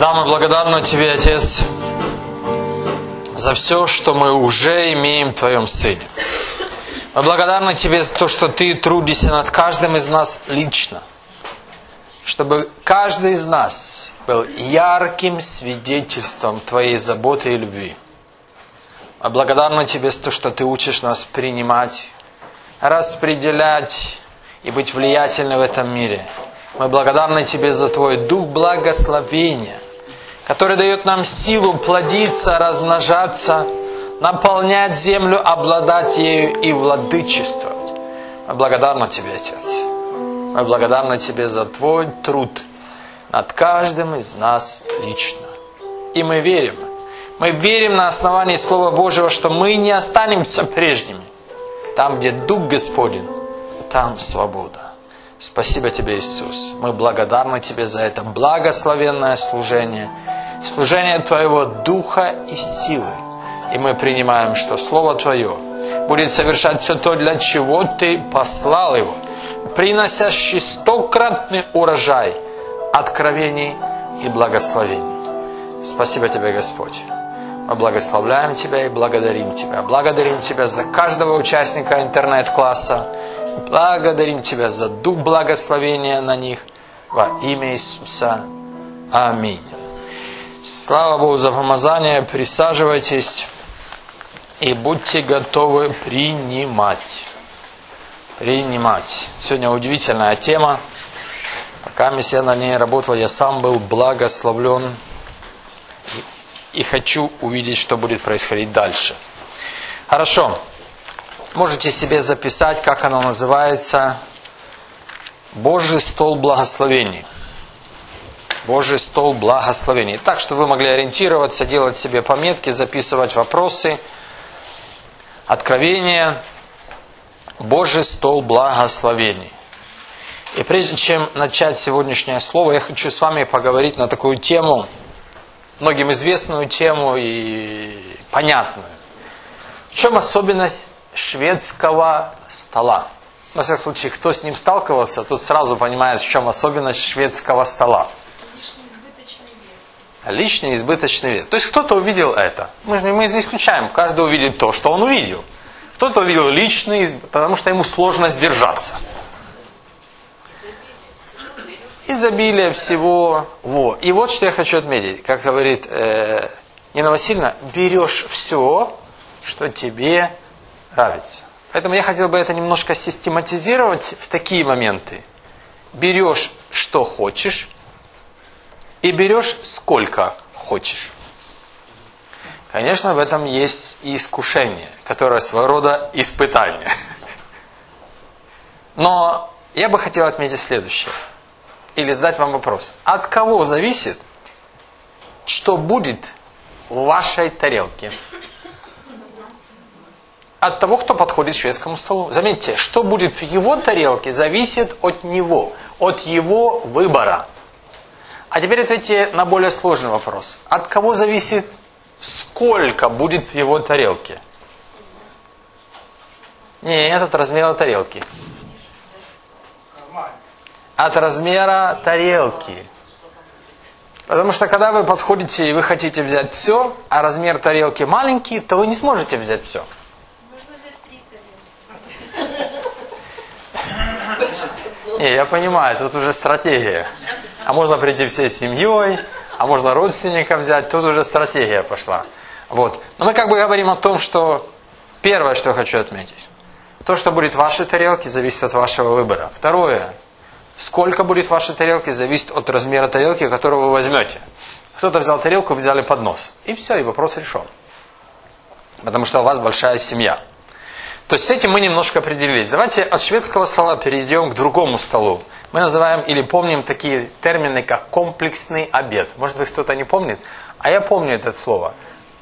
Да, мы благодарны Тебе, Отец, за все, что мы уже имеем в Твоем Сыне. Мы благодарны Тебе за то, что Ты трудишься над каждым из нас лично, чтобы каждый из нас был ярким свидетельством Твоей заботы и любви. Мы благодарны Тебе за то, что Ты учишь нас принимать, распределять и быть влиятельны в этом мире. Мы благодарны Тебе за Твой дух благословения, который дает нам силу плодиться, размножаться, наполнять землю, обладать ею и владычествовать. Мы благодарны Тебе, Отец. Мы благодарны Тебе за Твой труд над каждым из нас лично. И мы верим на основании Слова Божьего, что мы не останемся прежними. Там, где Дух Господень, там свобода. Спасибо Тебе, Иисус. Мы благодарны Тебе за это благословенное служение, служение Твоего Духа и силы. И мы принимаем, что Слово Твое будет совершать все то, для чего Ты послал его, приносящий 100-кратный урожай откровений и благословений. Спасибо Тебе, Господь. Мы благословляем Тебя и благодарим Тебя. Благодарим Тебя за каждого участника интернет-класса. Благодарим Тебя за дух благословения на них. Во имя Иисуса. Аминь. Слава Богу за помазание. Присаживайтесь и будьте готовы принимать. Принимать. Сегодня удивительная тема. Пока я на ней работал, я сам был благословлен. И хочу увидеть, что будет происходить дальше. Хорошо. Можете себе записать, как оно называется. Божий стол благословений. Божий стол благословений. Так, чтобы вы могли ориентироваться, делать себе пометки, записывать вопросы. Откровение. Божий стол благословений. И прежде чем начать сегодняшнее слово, я хочу с вами поговорить на такую тему, многим известную тему и понятную. В чем особенность шведского стола? На всякий случай, кто с ним сталкивался, тот сразу понимает, в чем особенность шведского стола. Лишний избыточный вес. То есть кто-то увидел это. Мы не исключаем, каждый увидит то, что он увидел. Кто-то увидел личный, потому что ему сложно сдержаться. Изобилие всего. И вот что я хочу отметить. Как говорит Нина Васильевна, берешь все, что тебе нравится. Поэтому я хотел бы это немножко систематизировать в такие моменты. Берешь, что хочешь, и берешь, сколько хочешь. Конечно, в этом есть и искушение, которое своего рода испытание. Но я бы хотел отметить следующее. Или задать вам вопрос. От кого зависит, что будет в вашей тарелке? От того, кто подходит к шведскому столу. Заметьте, что будет в его тарелке, зависит от него, от его выбора. А теперь ответьте на более сложный вопрос. От кого зависит, сколько будет в его тарелке? Нет, от размера тарелки. От размера тарелки. Потому что когда вы подходите и вы хотите взять все, а размер тарелки маленький, то вы не сможете взять все. Можно взять 3 тарелки. Не, я понимаю, тут уже стратегия. А можно прийти всей семьей, а можно родственника взять, тут уже стратегия пошла. Вот. Но мы как бы говорим о том, что первое, что я хочу отметить. То, что будет в вашей тарелке, зависит от вашего выбора. Второе. Сколько будет в вашей тарелке, зависит от размера тарелки, которую вы возьмете. Кто-то взял тарелку, вы взяли поднос. И все, и вопрос решен. Потому что у вас большая семья. То есть с этим мы немножко определились. Давайте от шведского стола перейдем к другому столу. Мы называем или помним такие термины, как комплексный обед. Может быть, кто-то не помнит? А я помню это слово.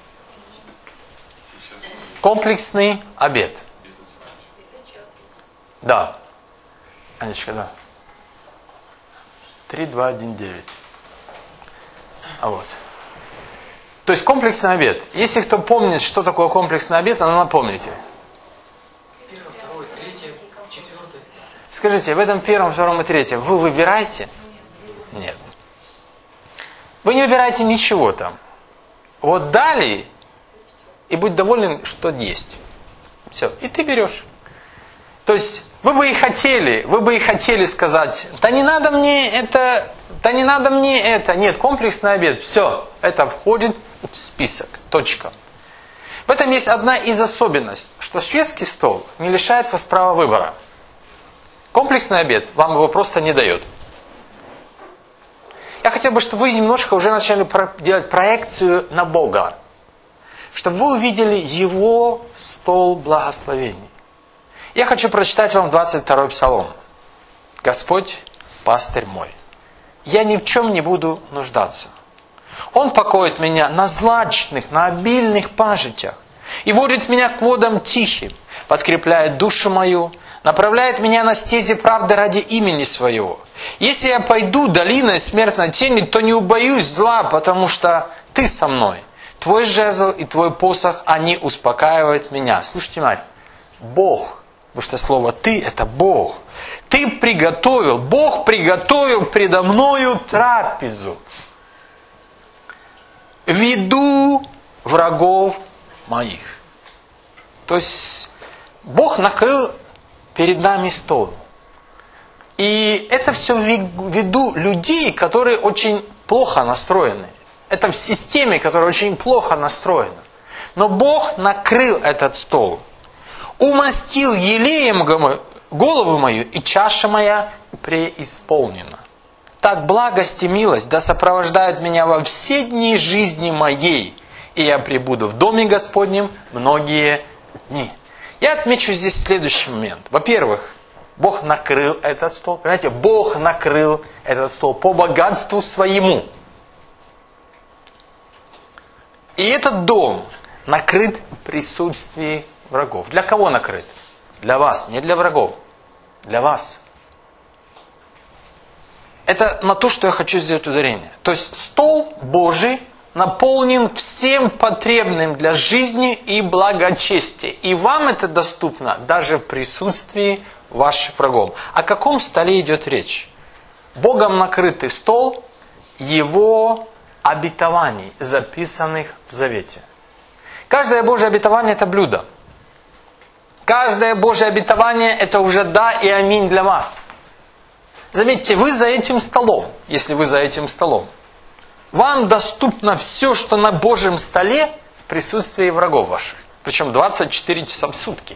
Комплексный обед. Да. Анечка, да. 3-2-1-9. Вот. То есть комплексный обед. Если кто помнит, что такое комплексный обед, ну напомните. 1, 2, 3, 4. Скажите, в этом 1, 2 и 3 вы выбираете? Нет. Вы не выбираете ничего там. Вот дали, и будь доволен, что есть. Все, и ты берешь. То есть, вы бы и хотели сказать, да не надо мне это, да не надо мне это. Нет, комплексный обед, все, это входит в список, точка. В этом есть одна из особенностей, что шведский стол не лишает вас права выбора. Комплексный обед вам его просто не дает. Я хотел бы, чтобы вы немножко уже начали делать проекцию на Бога. Чтобы вы увидели Его стол благословений. Я хочу прочитать вам 22-й псалом. «Господь, пастырь мой, я ни в чем не буду нуждаться. Он покоит меня на злачных, на обильных пажитях и водит меня к водам тихим, подкрепляет душу мою, направляет меня на стези правды ради имени Своего. Если я пойду долиной смертной тени, то не убоюсь зла, потому что Ты со мной. Твой жезл и Твой посох, они успокаивают меня». Слушайте, мать, Бог, потому что слово «ты» – это Бог. Бог приготовил предо мною трапезу в виду врагов моих. То есть, Бог накрыл перед нами стол. И это все в виду людей, которые очень плохо настроены. Это в системе, которая очень плохо настроена. Но Бог накрыл этот стол. «Умастил елеем голову мою, и чаша моя преисполнена. Так благость и милость да сопровождают меня во все дни жизни моей, и я пребуду в доме Господнем многие дни». Я отмечу здесь следующий момент. Во-первых, Бог накрыл этот стол. Понимаете, Бог накрыл этот стол по богатству своему. И этот дом накрыт в присутствии врагов. Для кого накрыт? Для вас, не для врагов. Для вас. Это на то, что я хочу сделать ударение. То есть стол Божий наполнен всем потребным для жизни и благочестия. И вам это доступно даже в присутствии ваших врагов. О каком столе идет речь? Богом накрытый стол Его обетований, записанных в Завете. Каждое Божье обетование – это блюдо. Каждое Божье обетование – это уже да и аминь для вас. Заметьте, вы за этим столом, если вы за этим столом. Вам доступно все, что на Божьем столе в присутствии врагов ваших. Причем 24 часа в сутки.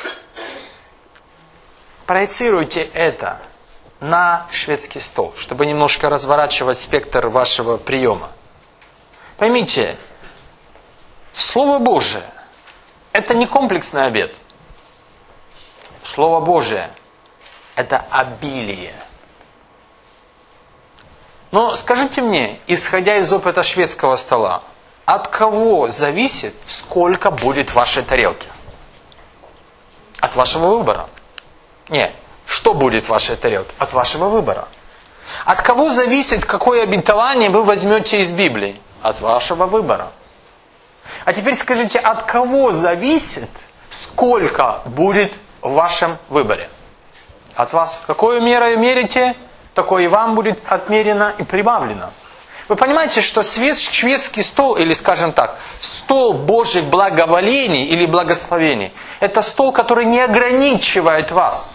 Проецируйте это на шведский стол, чтобы немножко разворачивать спектр вашего приема. Поймите, Слово Божие – это не комплексный обед. Слово Божие – это обилие. Но скажите мне, исходя из опыта шведского стола, от кого зависит, сколько будет в вашей тарелке? От вашего выбора. Нет, что будет в вашей тарелке? От вашего выбора. От кого зависит, какое обетование вы возьмете из Библии? От вашего выбора. А теперь скажите, от кого зависит, сколько будет в вашем выборе? От вас. Какую меру мерите, такое и вам будет отмерено и прибавлено. Вы понимаете, что шведский стол, или скажем так, стол Божьих благоволений или благословений, это стол, который не ограничивает вас.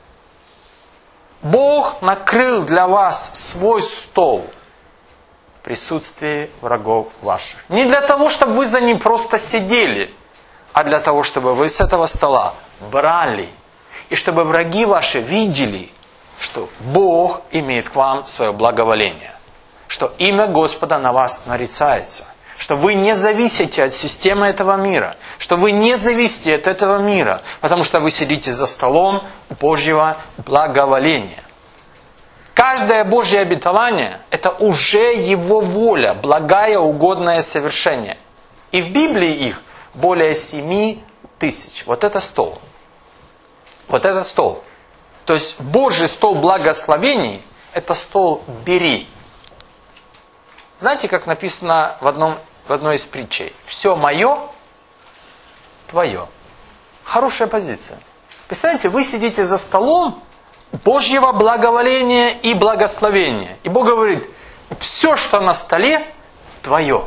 Бог накрыл для вас свой стол в присутствии врагов ваших. Не для того, чтобы вы за ним просто сидели, а для того, чтобы вы с этого стола брали. И чтобы враги ваши видели, что Бог имеет к вам свое благоволение. Что имя Господа на вас нарицается. Что вы не зависите от системы этого мира. Что вы не зависите от этого мира. Потому что вы сидите за столом Божьего благоволения. Каждое Божье обетование – это уже Его воля, благая, угодное совершение. И в Библии их более 7000. Вот это стол. Вот это стол. То есть Божий стол благословений – это стол «бери». Знаете, как написано в одной из притчей? «Все мое, твое». Хорошая позиция. Представляете, вы сидите за столом Божьего благоволения и благословения. И Бог говорит, Все, что на столе, твое.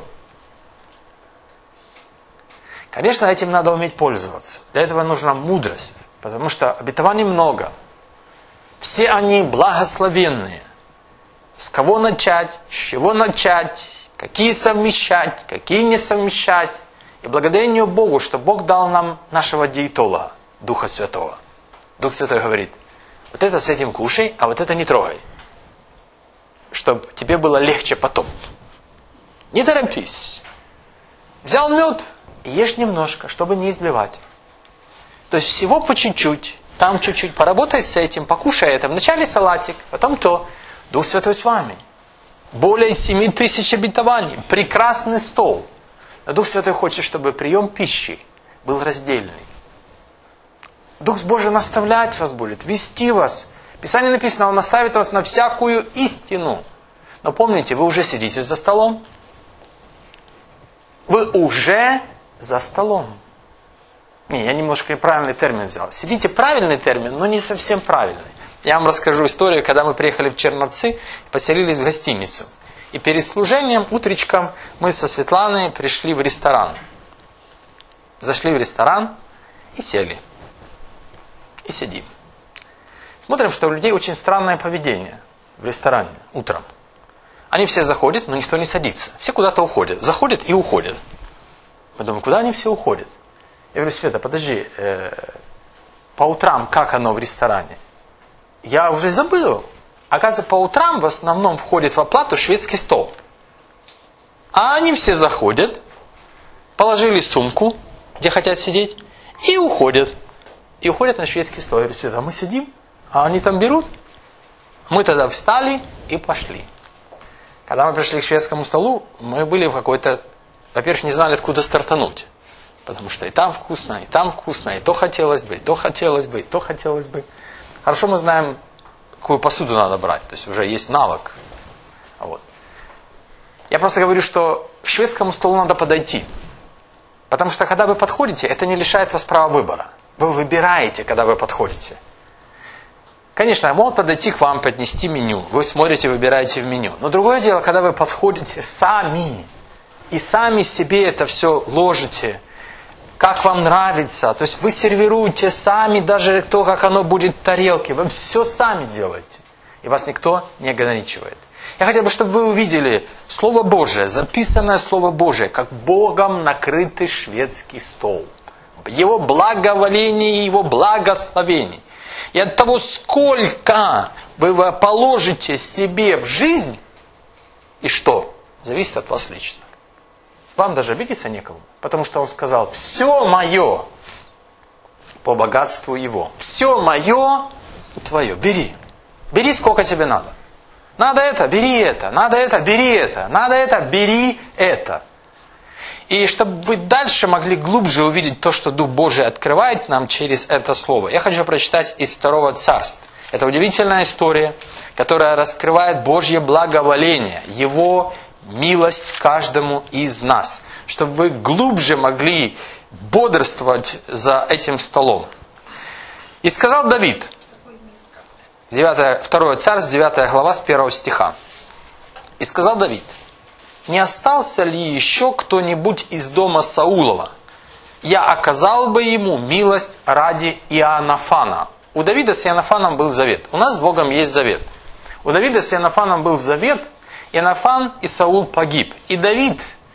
Конечно, этим надо уметь пользоваться. Для этого нужна мудрость, потому что обетований много. Все они благословенные. С кого начать, с чего начать, какие совмещать, какие не совмещать. И благодарение Богу, что Бог дал нам нашего диетолога, Духа Святого. Дух Святой говорит, вот это с этим кушай, а вот это не трогай. Чтобы тебе было легче потом. Не торопись. Взял мед и ешь немножко, чтобы не изблевать. То есть всего по чуть-чуть. Там чуть-чуть поработай с этим, покушай это. Вначале салатик, потом то. Дух Святой с вами. Более 7000 обетований. Прекрасный стол. Но Дух Святой хочет, чтобы прием пищи был раздельный. Дух Божий наставлять вас будет, вести вас. В Писании написано, Он наставит вас на всякую истину. Но помните, вы уже сидите за столом. Вы уже за столом. Не, я немножко неправильный термин взял. Сидите правильный термин, но не совсем правильный. Я вам расскажу историю, когда мы приехали в Черновцы и поселились в гостиницу. И перед служением, утречком, мы со Светланой пришли в ресторан. Зашли в ресторан и сели. И сидим. Смотрим, что у людей очень странное поведение в ресторане утром. Они все заходят, но никто не садится. Все куда-то уходят. Заходят и уходят. Мы думаем, куда они все уходят? Я говорю, Света, подожди, по утрам как оно в ресторане? Я уже забыл. Оказывается, по утрам в основном входит в оплату шведский стол. А они все заходят, положили сумку, где хотят сидеть, и уходят. И уходят на шведский стол. Я говорю, Света, а мы сидим, а они там берут? Мы тогда встали и пошли. Когда мы пришли к шведскому столу, мы были в какой-то... Во-первых, не знали, откуда стартануть. Потому что и там вкусно, и то хотелось бы, и то хотелось бы, и то хотелось бы. Хорошо мы знаем, какую посуду надо брать. То есть уже есть навык. Вот. Я просто говорю, что к шведскому столу надо подойти. Потому что когда вы подходите, это не лишает вас права выбора. Вы выбираете, когда вы подходите. Конечно, могут подойти к вам, поднести меню. Вы смотрите, выбираете в меню. Но другое дело, когда вы подходите сами. И сами себе это все ложите. Как вам нравится. То есть вы сервируете сами даже то, как оно будет в тарелке. Вы все сами делаете. И вас никто не ограничивает. Я хотел бы, чтобы вы увидели Слово Божие, записанное Слово Божие, как Богом накрытый шведский стол. Его благоволение и Его благословение. И от того, сколько вы положите себе в жизнь, и что, зависит от вас лично. Вам даже обидеться некому. Потому что Он сказал, все мое по богатству Его. Все мое твое. Бери. Бери, сколько тебе надо. Надо это, бери это. Надо это, бери это. Надо это, бери это. И чтобы вы дальше могли глубже увидеть то, что Дух Божий открывает нам через это слово, я хочу прочитать из 2 Царств. Это удивительная история, которая раскрывает Божье благоволение, Его милость каждому из нас, чтобы вы глубже могли бодрствовать за этим столом. И сказал Давид, 2 Царств, 9 глава, с 1 стиха. И сказал Давид, не остался ли еще кто-нибудь из дома Саулова? Я оказал бы ему милость ради Иоаннафана. У Давида с Иоаннафаном был завет. У нас с Богом есть завет. У Давида с Иоаннафаном был завет. Иоаннафан и Саул погиб. И Давид,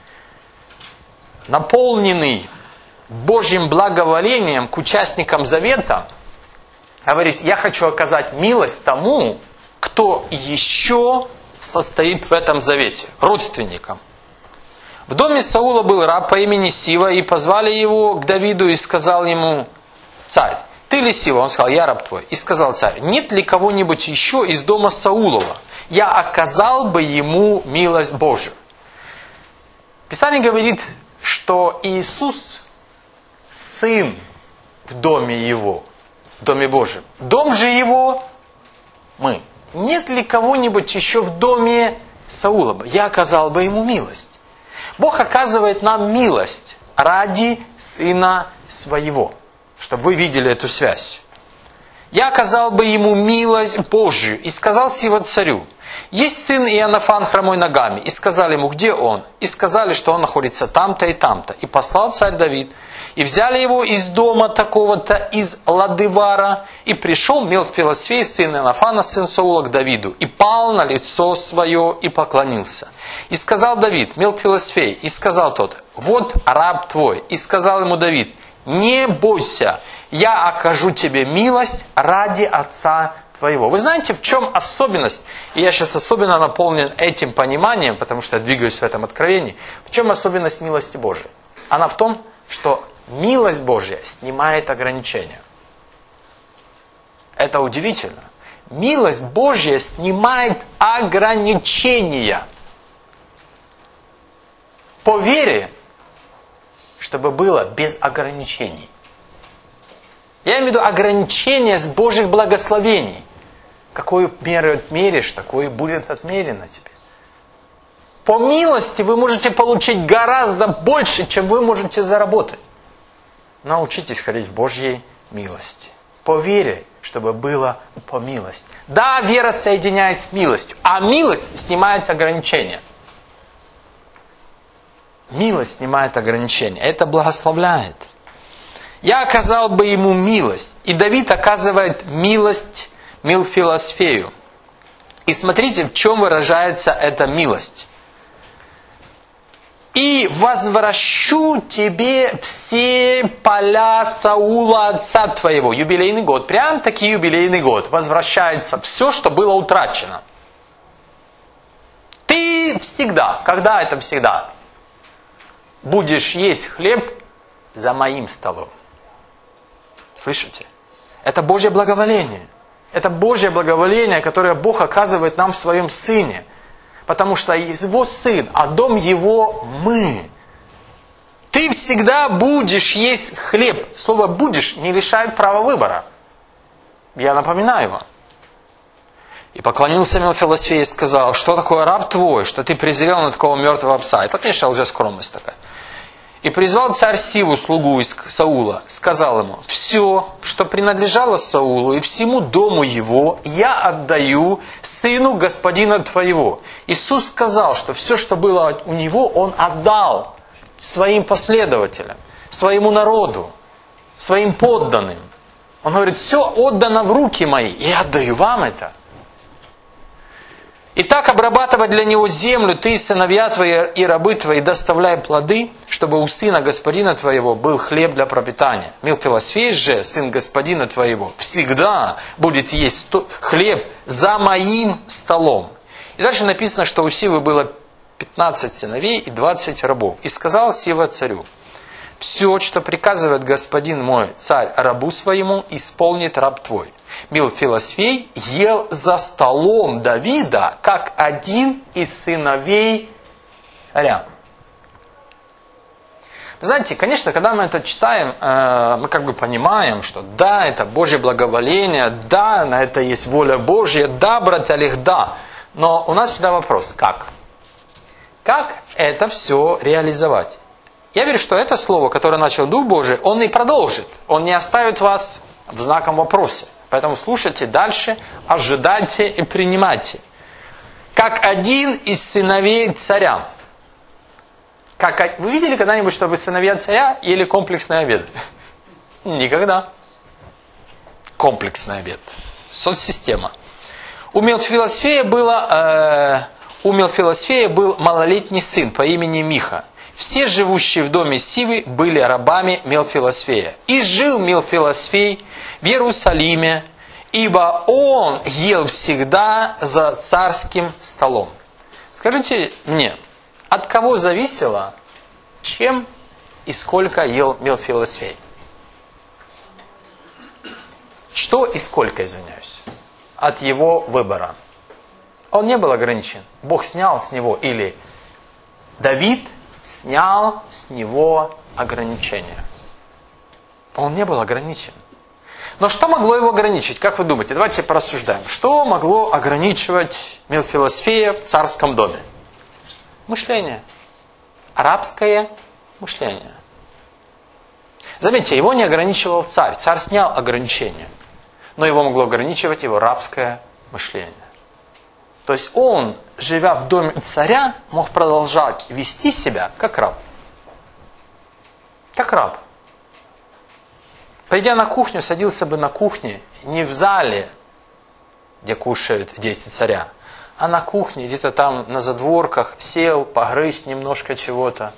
наполненный Божьим благоволением к участникам завета, говорит, я хочу оказать милость тому, кто еще состоит в этом завете, родственникам. В доме Саула был раб по имени Сива, и позвали его к Давиду и сказал ему, царь, ты ли Сива? Он сказал, я раб твой. И сказал царь, нет ли кого-нибудь еще из дома Саулова? Я оказал бы ему милость Божию. Писание говорит, что Иисус сын в доме его, в доме Божьем. Дом же его мы. Нет ли кого-нибудь еще в доме Саула? Я оказал бы ему милость. Бог оказывает нам милость ради Сына Своего. Чтобы вы видели эту связь. Я оказал бы ему милость Божию. И сказал Сива царю, есть сын Иоаннафан хромой ногами. И сказали ему, где он? И сказали, что он находится там-то и там-то. И послал царь Давид. И взяли его из дома такого-то, из Ладывара. И пришел Мелфилосфей, сын Иоаннафана, сын Саула, к Давиду. И пал на лицо свое и поклонился. И сказал Давид, Мелфилосфей, и сказал тот, вот раб твой. И сказал ему Давид, не бойся, я окажу тебе милость ради отца твоего. Вы знаете, в чем особенность? И я сейчас особенно наполнен этим пониманием, потому что я двигаюсь в этом откровении. В чем особенность милости Божией? Она в том, что милость Божья снимает ограничения. Это удивительно. Милость Божья снимает ограничения. По вере, чтобы было без ограничений. Я имею в виду ограничения с Божьих благословений. Какую меру отмеришь, такое будет отмерено тебе. По милости вы можете получить гораздо больше, чем вы можете заработать. Научитесь ходить в Божьей милости. По вере, чтобы было по милости. Да, вера соединяет с милостью, а милость снимает ограничения. Милость снимает ограничения. Это благословляет. Я оказал бы ему милость. И Давид оказывает милость Мелфилосфею. И смотрите, в чем выражается эта милость. И возвращу тебе все поля Саула отца твоего. Юбилейный год. Прям таки юбилейный год. Возвращается все, что было утрачено. Ты всегда, когда это всегда, будешь есть хлеб за моим столом. Слышите? Это Божье благоволение. Это Божье благоволение, которое Бог оказывает нам в Своем Сыне. Потому что Его Сын, а дом Его мы. Ты всегда будешь есть хлеб. Слово «будешь» не лишает права выбора. Я напоминаю вам. И поклонился Мелфилосфей и сказал, что такое раб твой, что ты презрел на такого мертвого пса. Это, конечно, лжескромность такая. И призвал царь Сиву, слугу из Саула, сказал ему, все, что принадлежало Саулу и всему дому его, я отдаю сыну господина твоего. Иисус сказал, что все, что было у него, он отдал своим последователям, своему народу, своим подданным. Он говорит, все отдано в руки мои, и я отдаю вам это. Итак, обрабатывай для него землю, ты и сыновья твои и рабы твои, доставляй плоды, чтобы у сына господина твоего был хлеб для пропитания. Мелфилосфей же, сын господина твоего, всегда будет есть хлеб за моим столом. И дальше написано, что у Сивы было 15 сыновей и 20 рабов. И сказал Сива царю, все, что приказывает господин мой, царь, рабу своему, исполнит раб твой. Мелфилосфей ел за столом Давида, как один из сыновей царя. Знаете, конечно, когда мы это читаем, мы как бы понимаем, что да, это Божье благоволение, да, на это есть воля Божья, да, братья Олег, да. Но у нас всегда вопрос, как? Как это все реализовать? Я верю, что это слово, которое начал Дух Божий, он и продолжит. Он не оставит вас в знаком вопросе. Поэтому слушайте дальше, ожидайте и принимайте. Как один из сыновей царя. Вы видели когда-нибудь, чтобы сыновья царя ели комплексный обед? Никогда. Комплексный обед. Соцсистема. У Мелфилосфея был малолетний сын по имени Миха. Все живущие в доме Сивы были рабами Мелфилосфея. И жил Мелфилосфей в Иерусалиме, ибо он ел всегда за царским столом. Скажите мне, от кого зависело, чем и сколько ел Мелфилосфей? Что и сколько, извиняюсь? От его выбора. Он не был ограничен. Бог снял с него, или Давид снял с него ограничения. Он не был ограничен. Но что могло его ограничить? Как вы думаете? Давайте порассуждаем. Что могло ограничивать Мелфилосфея в царском доме? Мышление. Арабское мышление. Заметьте, его не ограничивал царь. Царь снял ограничения. Но его могло ограничивать его рабское мышление. То есть он, живя в доме царя, мог продолжать вести себя как раб. Как раб. Придя на кухню, садился бы на кухне, не в зале, где кушают дети царя, а на кухне, где-то там на задворках, сел, погрызть немножко чего-то.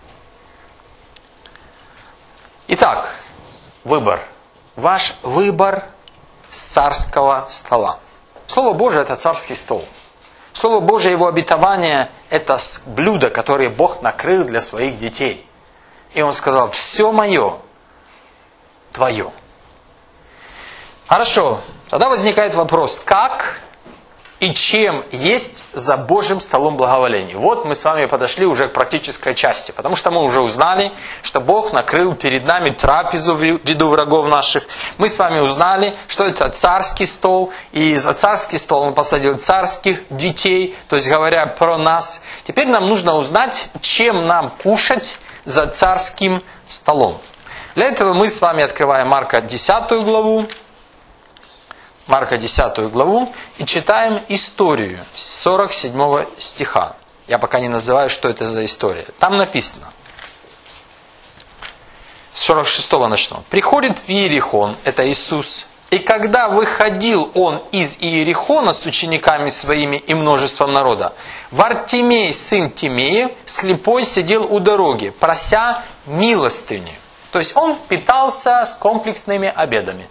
Итак, выбор. Ваш выбор с царского стола. Слово Божие – это царский стол. Слово Божие, его обетование – это блюдо, которое Бог накрыл для своих детей. И Он сказал: все мое, твое. Хорошо, тогда возникает вопрос, как и чем есть за Божьим столом благоволения. Вот мы с вами подошли уже к практической части, потому что мы уже узнали, что Бог накрыл перед нами трапезу в виду врагов наших. Мы с вами узнали, что это царский стол, и за царский стол Он посадил царских детей, то есть говоря про нас. Теперь нам нужно узнать, чем нам кушать за царским столом. Для этого мы с вами открываем Марка 10 главу. Марка 10 главу и читаем историю с 47 стиха. Я пока не называю, что это за история. Там написано. С 46 начну. «Приходит в Иерихон», это Иисус, «и когда выходил Он из Иерихона с учениками своими и множеством народа, Вартимей, сын Тимеев, слепой, сидел у дороги, прося милостыни». То есть он питался с комплексными обедами.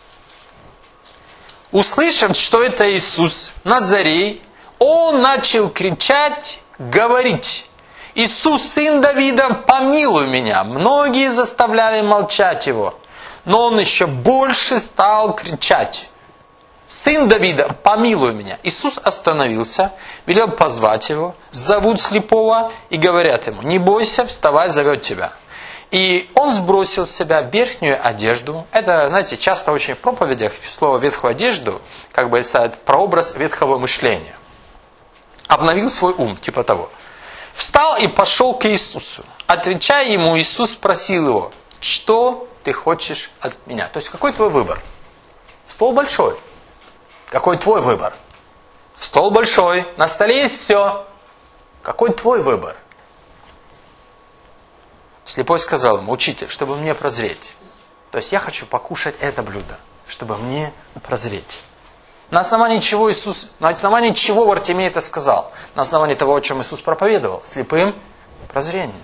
Услышав, что это Иисус, Назарей, он начал кричать, говорить: «Иисус, сын Давида, помилуй меня». Многие заставляли молчать его, но он еще больше стал кричать: «Сын Давида, помилуй меня». Иисус остановился, велел позвать его, зовут слепого и говорят ему: «Не бойся, вставай, зовет тебя». И он сбросил с себя верхнюю одежду. Это, знаете, часто очень в проповедях слово «ветхую одежду» как бы ставит прообраз ветхого мышления. Обновил свой ум, типа того. Встал и пошел к Иисусу. Отвечая ему, Иисус спросил его: «Что ты хочешь от меня?» То есть, какой твой выбор? Стол большой. Какой твой выбор? Стол большой, на столе есть все. Какой твой выбор? Слепой сказал ему: «Учитель, чтобы мне прозреть». То есть я хочу покушать это блюдо, чтобы мне прозреть. На основании чего Вартимей это сказал? На основании того, о чем Иисус проповедовал. Слепым прозрение.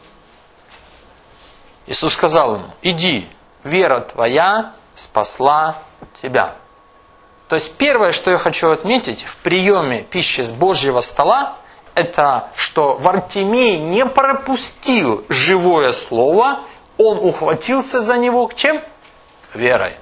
Иисус сказал ему: «Иди, вера твоя спасла тебя». То есть первое, что я хочу отметить в приеме пищи с Божьего стола, это что Вартимей не пропустил живое слово, он ухватился за него чем? Верой.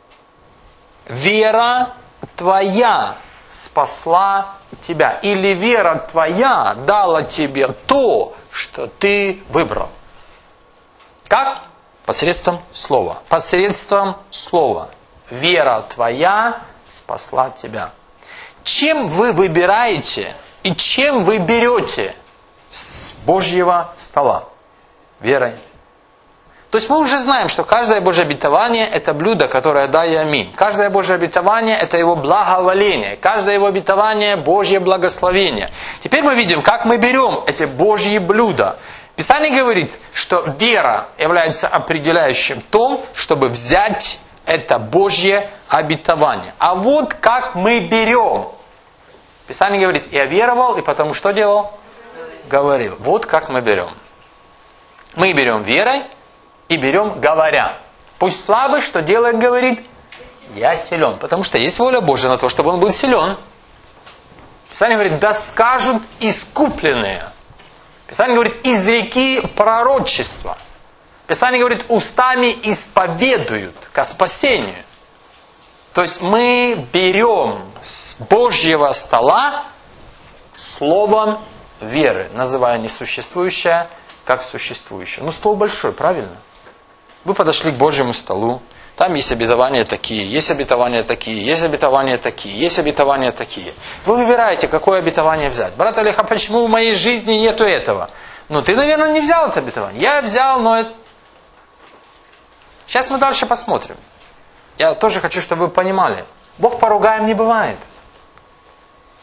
Вера твоя спасла тебя. Или вера твоя дала тебе то, что ты выбрал. Как? Посредством слова. Посредством слова. Вера твоя спасла тебя. Чем вы выбираете и чем вы берете с Божьего стола? Верой. То есть мы уже знаем, что каждое Божье обетование – это блюдо, которое дай аминь. Каждое Божье обетование – это его благоволение. Каждое его обетование – Божье благословение. Теперь мы видим, как мы берем эти Божьи блюда. Писание говорит, что вера является определяющим том, чтобы взять это Божье обетование. А вот как мы берем. Писание говорит: «Я веровал, и потому что делал?» Говорил. Вот как мы берем. Мы берем верой и берем говоря. Пусть слабый, что делает, говорит: «Я силен». Потому что есть воля Божья на то, чтобы он был силен. Писание говорит: «Да скажут искупленные». Писание говорит: «Изреки пророчества». Писание говорит: «Устами исповедуют ко спасению». То есть мы берем с Божьего стола словом веры, называя несуществующее как существующее. Ну, стол большой, правильно? Вы подошли к Божьему столу, там есть обетования такие, есть обетования такие, есть обетования такие, есть обетования такие. Вы выбираете, какое обетование взять. Брат Олег, а почему в моей жизни нету этого? Ну, ты, наверное, не взял это обетование. Я взял, но... Сейчас мы дальше посмотрим. Я тоже хочу, чтобы вы понимали. Бог поругаем не бывает.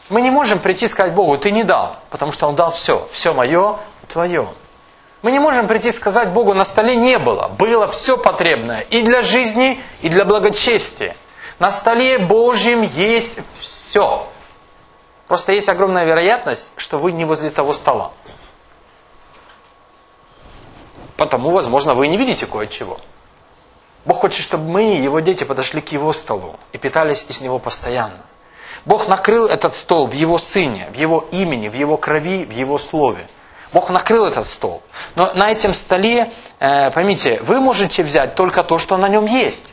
Мы не можем прийти и сказать Богу: ты не дал, потому что Он дал все. Все мое, твое. Мы не можем прийти и сказать Богу: на столе не было. Было все потребное и для жизни, и для благочестия. На столе Божьем есть все. Просто есть огромная вероятность, что вы не возле того стола. Потому, возможно, вы не видите кое-чего. Бог хочет, чтобы мы, Его дети, подошли к Его столу и питались из Него постоянно. Бог накрыл этот стол в Его Сыне, в Его имени, в Его крови, в Его Слове. Бог накрыл этот стол. Но на этом столе, поймите, вы можете взять только то, что на нем есть.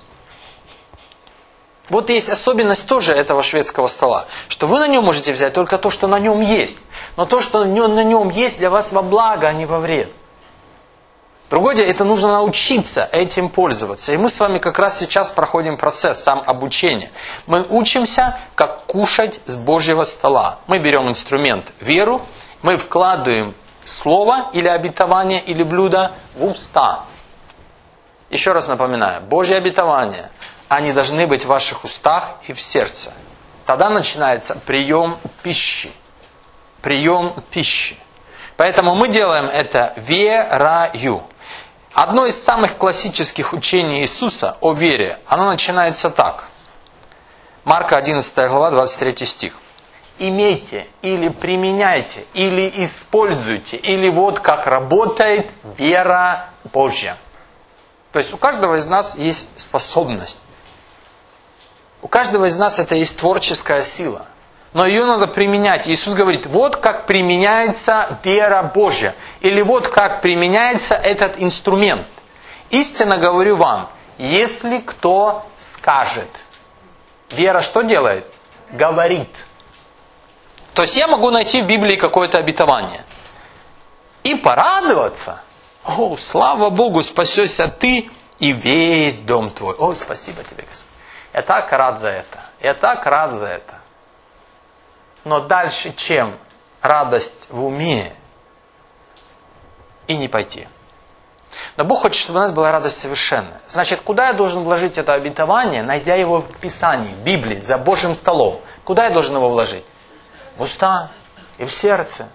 Вот есть особенность тоже этого шведского стола, что вы на нем можете взять только то, что на нем есть. Но то, что на нем есть, для вас во благо, а не во вред. Другое дело, это нужно научиться этим пользоваться. И мы с вами как раз сейчас проходим процесс самообучения. Мы учимся, как кушать с Божьего стола. Мы берем инструмент веру, мы вкладываем слово или обетование, или блюдо в уста. Еще раз напоминаю, Божьи обетования, они должны быть в ваших устах и в сердце. Тогда начинается прием пищи. Прием пищи. Поэтому мы делаем это верою. Одно из самых классических учений Иисуса о вере, оно начинается так. Марка 11 глава, 23 стих. Имейте или применяйте, или используйте, или вот как работает вера Божья. То есть у каждого из нас есть способность. У каждого из нас это есть творческая сила. Но ее надо применять. Иисус говорит: вот как применяется вера Божья. Или вот как применяется этот инструмент. Истинно говорю вам, если кто скажет. Вера что делает? Говорит. То есть я могу найти в Библии какое-то обетование. И порадоваться. О, слава Богу, спасешься ты и весь дом твой. О, спасибо тебе, Господь. Я так рад за это. Я так рад за это. Но дальше, чем радость в уме, и не пойти. Но Бог хочет, чтобы у нас была радость совершенная. Значит, куда я должен вложить это обетование, найдя его в Писании, в Библии, за Божьим столом? Куда я должен его вложить? В уста и в сердце.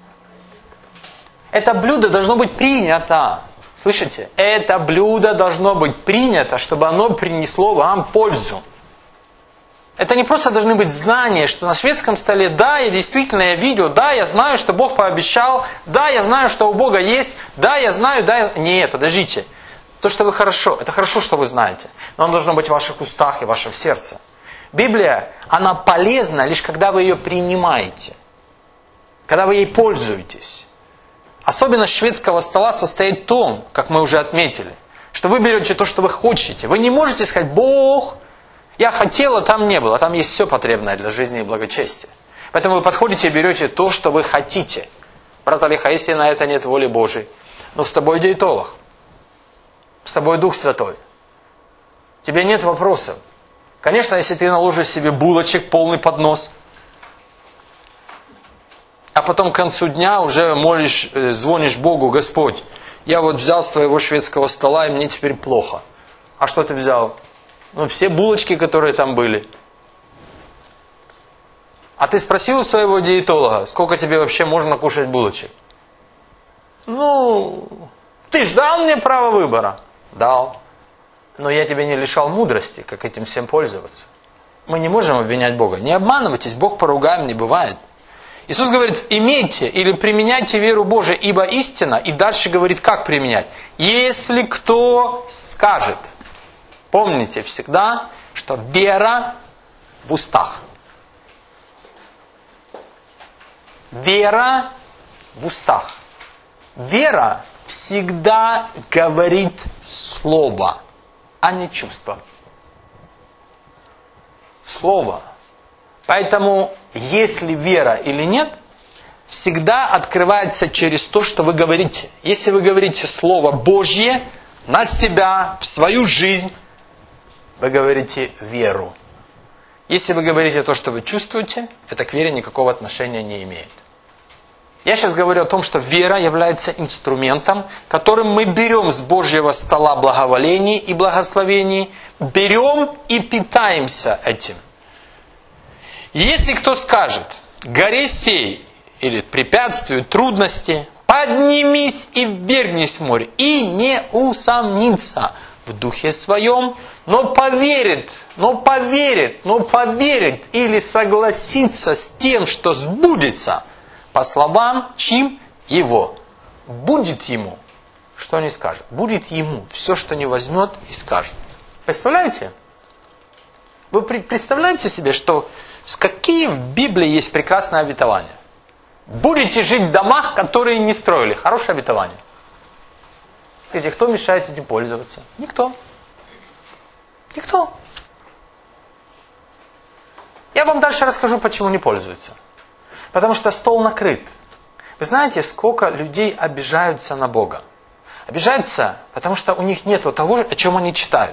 Это блюдо должно быть принято. Слышите? Это блюдо должно быть принято, чтобы оно принесло вам пользу. Это не просто должны быть знания, что на шведском столе, да, я действительно я видел, да, я знаю, что Бог пообещал, да, я знаю, что у Бога есть, да, я знаю, да, я... Нет, подождите. То, что вы хорошо, это хорошо, что вы знаете, но оно должно быть в ваших устах и в вашем сердце. Библия, она полезна лишь когда вы ее принимаете, когда вы ей пользуетесь. Особенность шведского стола состоит в том, как мы уже отметили, что вы берете то, что вы хотите. Вы не можете сказать: Бог... Я хотел, а там не было. Там есть все потребное для жизни и благочестия. Поэтому вы подходите и берете то, что вы хотите. Брат Олег, если на это нет воли Божией? Но с тобой диетолог. С тобой Дух Святой. Тебе нет вопросов. Конечно, если ты наложишь себе булочек, полный поднос, а потом к концу дня уже молишь, звонишь Богу: Господь, я вот взял с твоего шведского стола, и мне теперь плохо. А что ты взял? Ну, все булочки, которые там были. А ты спросил у своего диетолога, сколько тебе вообще можно кушать булочек? Ну, ты ж дал мне право выбора? Дал. Но я тебя не лишал мудрости, как этим всем пользоваться. Мы не можем обвинять Бога. Не обманывайтесь, Бог поругаем не бывает. Иисус говорит: имейте или применяйте веру Божию, ибо истина. И дальше говорит, как применять. Если кто скажет. Помните всегда, что вера в устах. Вера в устах. Вера всегда говорит слово, а не чувство. Слово. Поэтому, если вера или нет, всегда открывается через то, что вы говорите. Если вы говорите Слово Божье на себя, в свою жизнь, вы говорите веру. Если вы говорите то, что вы чувствуете, это к вере никакого отношения не имеет. Я сейчас говорю о том, что вера является инструментом, которым мы берем с Божьего стола благоволений и благословений, берем и питаемся этим. Если кто скажет, горе сей, или препятствию, трудности, поднимись и ввергнись в море, и не усомнится в духе своем, но поверит, или согласится с тем, что сбудется, по словам чьим его. Будет ему, что не скажет. Будет ему все, что не возьмет и скажет. Представляете? Вы представляете себе, что какие в Библии есть прекрасные обетования? Будете жить в домах, которые не строили. Хорошее обетование. Скажите, кто мешает этим пользоваться? Никто. Никто. Я вам дальше расскажу, почему не пользуются. Потому что стол накрыт. Вы знаете, сколько людей обижаются на Бога? Обижаются, потому что у них нет того, о чем они читают.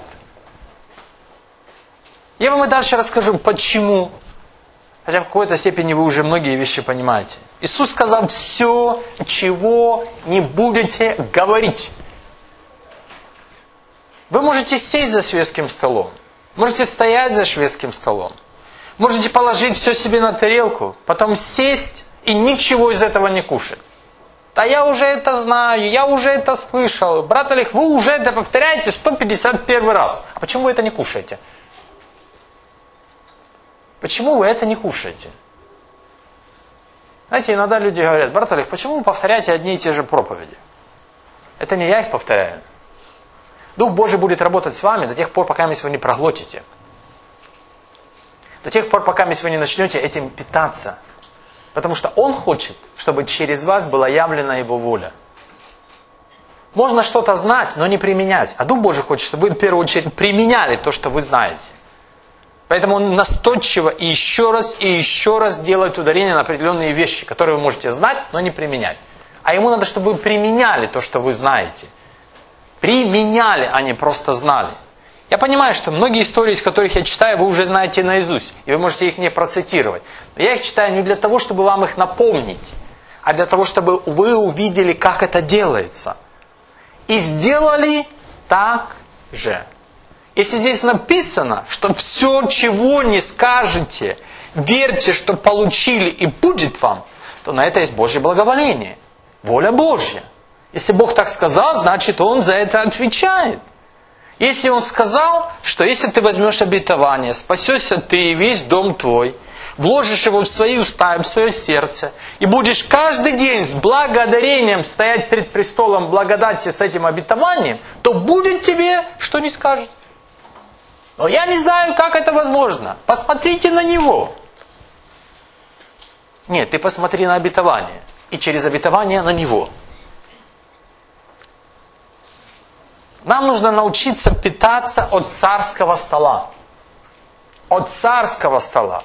Я вам и дальше расскажу, почему. Хотя в какой-то степени вы уже многие вещи понимаете. Иисус сказал: все, чего не будете говорить. Вы можете сесть за шведским столом, можете стоять за шведским столом, можете положить все себе на тарелку, потом сесть и ничего из этого не кушать. Да я уже это знаю, я уже это слышал. Брат Олег, вы уже это повторяете 151 раз. А почему вы это не кушаете? Почему вы это не кушаете? Знаете, иногда люди говорят: брат Олег, почему вы повторяете одни и те же проповеди? Это не я их повторяю. Дух Божий будет работать с вами до тех пор, пока вы не проглотите. До тех пор, пока вы не начнете этим питаться. Потому что Он хочет, чтобы через вас была явлена Его воля. Можно что-то знать, но не применять. А Дух Божий хочет, чтобы вы в первую очередь применяли то, что вы знаете. Поэтому Он настойчиво и еще раз делает ударение на определенные вещи, которые вы можете знать, но не применять. А Ему надо, чтобы вы применяли то, что вы знаете. Применяли, а не просто знали. Я понимаю, что многие истории, из которых я читаю, вы уже знаете наизусть, и вы можете их не процитировать. Но я их читаю не для того, чтобы вам их напомнить, а для того, чтобы вы увидели, как это делается. И сделали так же. Если здесь написано, что все, чего не скажете, верьте, что получили и будет вам, то на это есть Божье благоволение. Воля Божья. Если Бог так сказал, значит Он за это отвечает. Если Он сказал, что если ты возьмешь обетование, спасешься ты и весь дом твой, вложишь его в свои уста и в свое сердце, и будешь каждый день с благодарением стоять пред престолом благодати с этим обетованием, то будет тебе, что не скажет. Но я не знаю, как это возможно. Посмотрите на него. Нет, ты посмотри на обетование. И через обетование на него. Нам нужно научиться питаться от царского стола. От царского стола.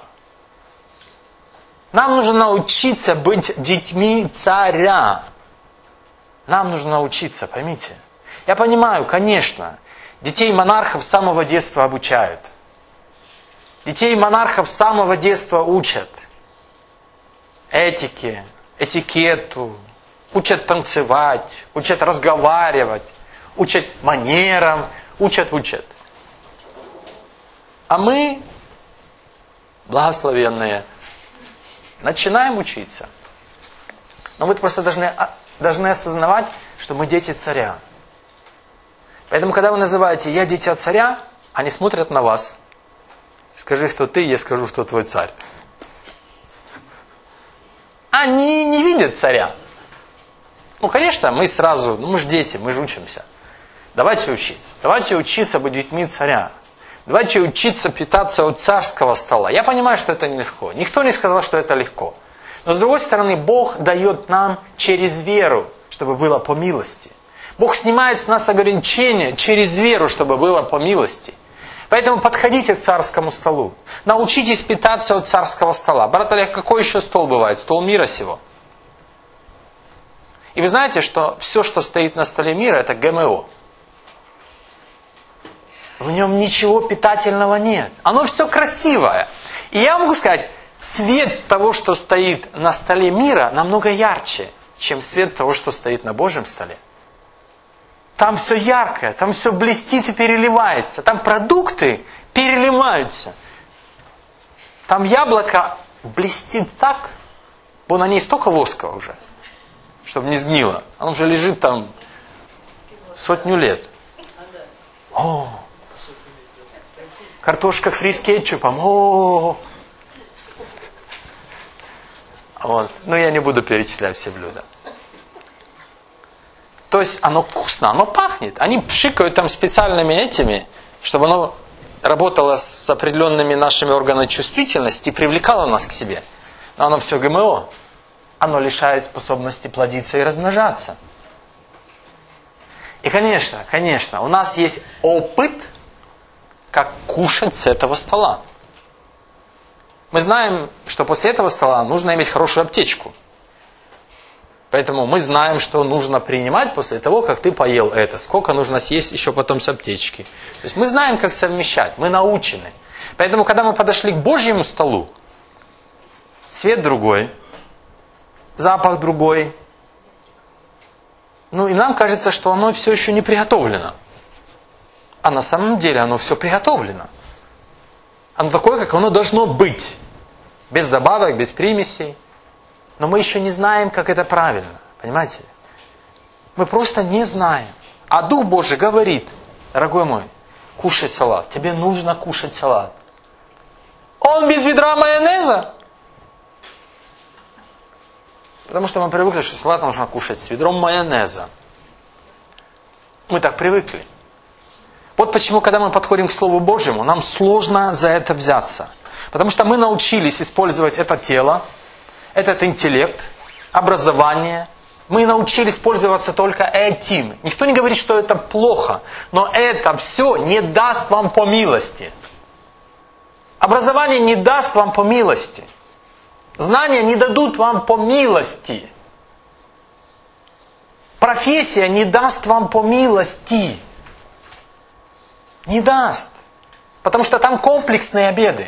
Нам нужно научиться быть детьми царя. Нам нужно научиться, поймите. Я понимаю, конечно, детей монархов с самого детства обучают. Детей монархов с самого детства учат этике, этикету, учат танцевать, учат разговаривать, учат манерам, учат. А мы, благословенные, начинаем учиться. Но мы просто должны осознавать, что мы дети царя. Поэтому, когда вы называете «я дитя царя», они смотрят на вас. Скажи, кто ты, я скажу, кто твой царь. Они не видят царя. Ну, конечно, мы сразу, мы же дети, мы же учимся. Давайте учиться. Давайте учиться быть детьми царя. Давайте учиться питаться от царского стола. Я понимаю, что это нелегко. Никто не сказал, что это легко. Но с другой стороны, Бог дает нам через веру, чтобы было по милости. Бог снимает с нас ограничения через веру, чтобы было по милости. Поэтому подходите к царскому столу. Научитесь питаться от царского стола. Брат Олег, какой еще стол бывает? Стол мира сего. И вы знаете, что все, что стоит на столе мира, это ГМО. В нем ничего питательного нет. Оно все красивое. И я могу сказать, цвет того, что стоит на столе мира, намного ярче, чем цвет того, что стоит на Божьем столе. Там все яркое, там все блестит и переливается. Там продукты переливаются. Там яблоко блестит так, бо на ней столько воска уже, чтобы не сгнило. Она уже лежит там 100 лет. О, картошка фри с кетчупом. О, вот. Но я не буду перечислять все блюда. То есть оно вкусно, оно пахнет. Они пшикают там специальными этими, чтобы оно работало с определенными нашими органами чувствительности и привлекало нас к себе. Но оно все ГМО. Оно лишает способности плодиться и размножаться. И, конечно, у нас есть опыт, как кушать с этого стола. Мы знаем, что после этого стола нужно иметь хорошую аптечку. Поэтому мы знаем, что нужно принимать после того, как ты поел это. Сколько нужно съесть еще потом с аптечки. То есть мы знаем, как совмещать. Мы научены. Поэтому, когда мы подошли к Божьему столу, цвет другой, запах другой. Ну и нам кажется, что оно все еще не приготовлено. А на самом деле оно все приготовлено. Оно такое, как оно должно быть. Без добавок, без примесей. Но мы еще не знаем, как это правильно. Понимаете? Мы просто не знаем. А Дух Божий говорит: дорогой мой, кушай салат. Тебе нужно кушать салат. Он без ведра майонеза? Потому что мы привыкли, что салат нужно кушать с ведром майонеза. Мы так привыкли. Вот почему, когда мы подходим к Слову Божьему, нам сложно за это взяться. Потому что мы научились использовать это тело, этот интеллект, образование. Мы научились пользоваться только этим. Никто не говорит, что это плохо. Но это все не даст вам по милости. Образование не даст вам по милости. Знания не дадут вам по милости. Профессия не даст вам по милости. Не даст. Потому что там комплексные обеды.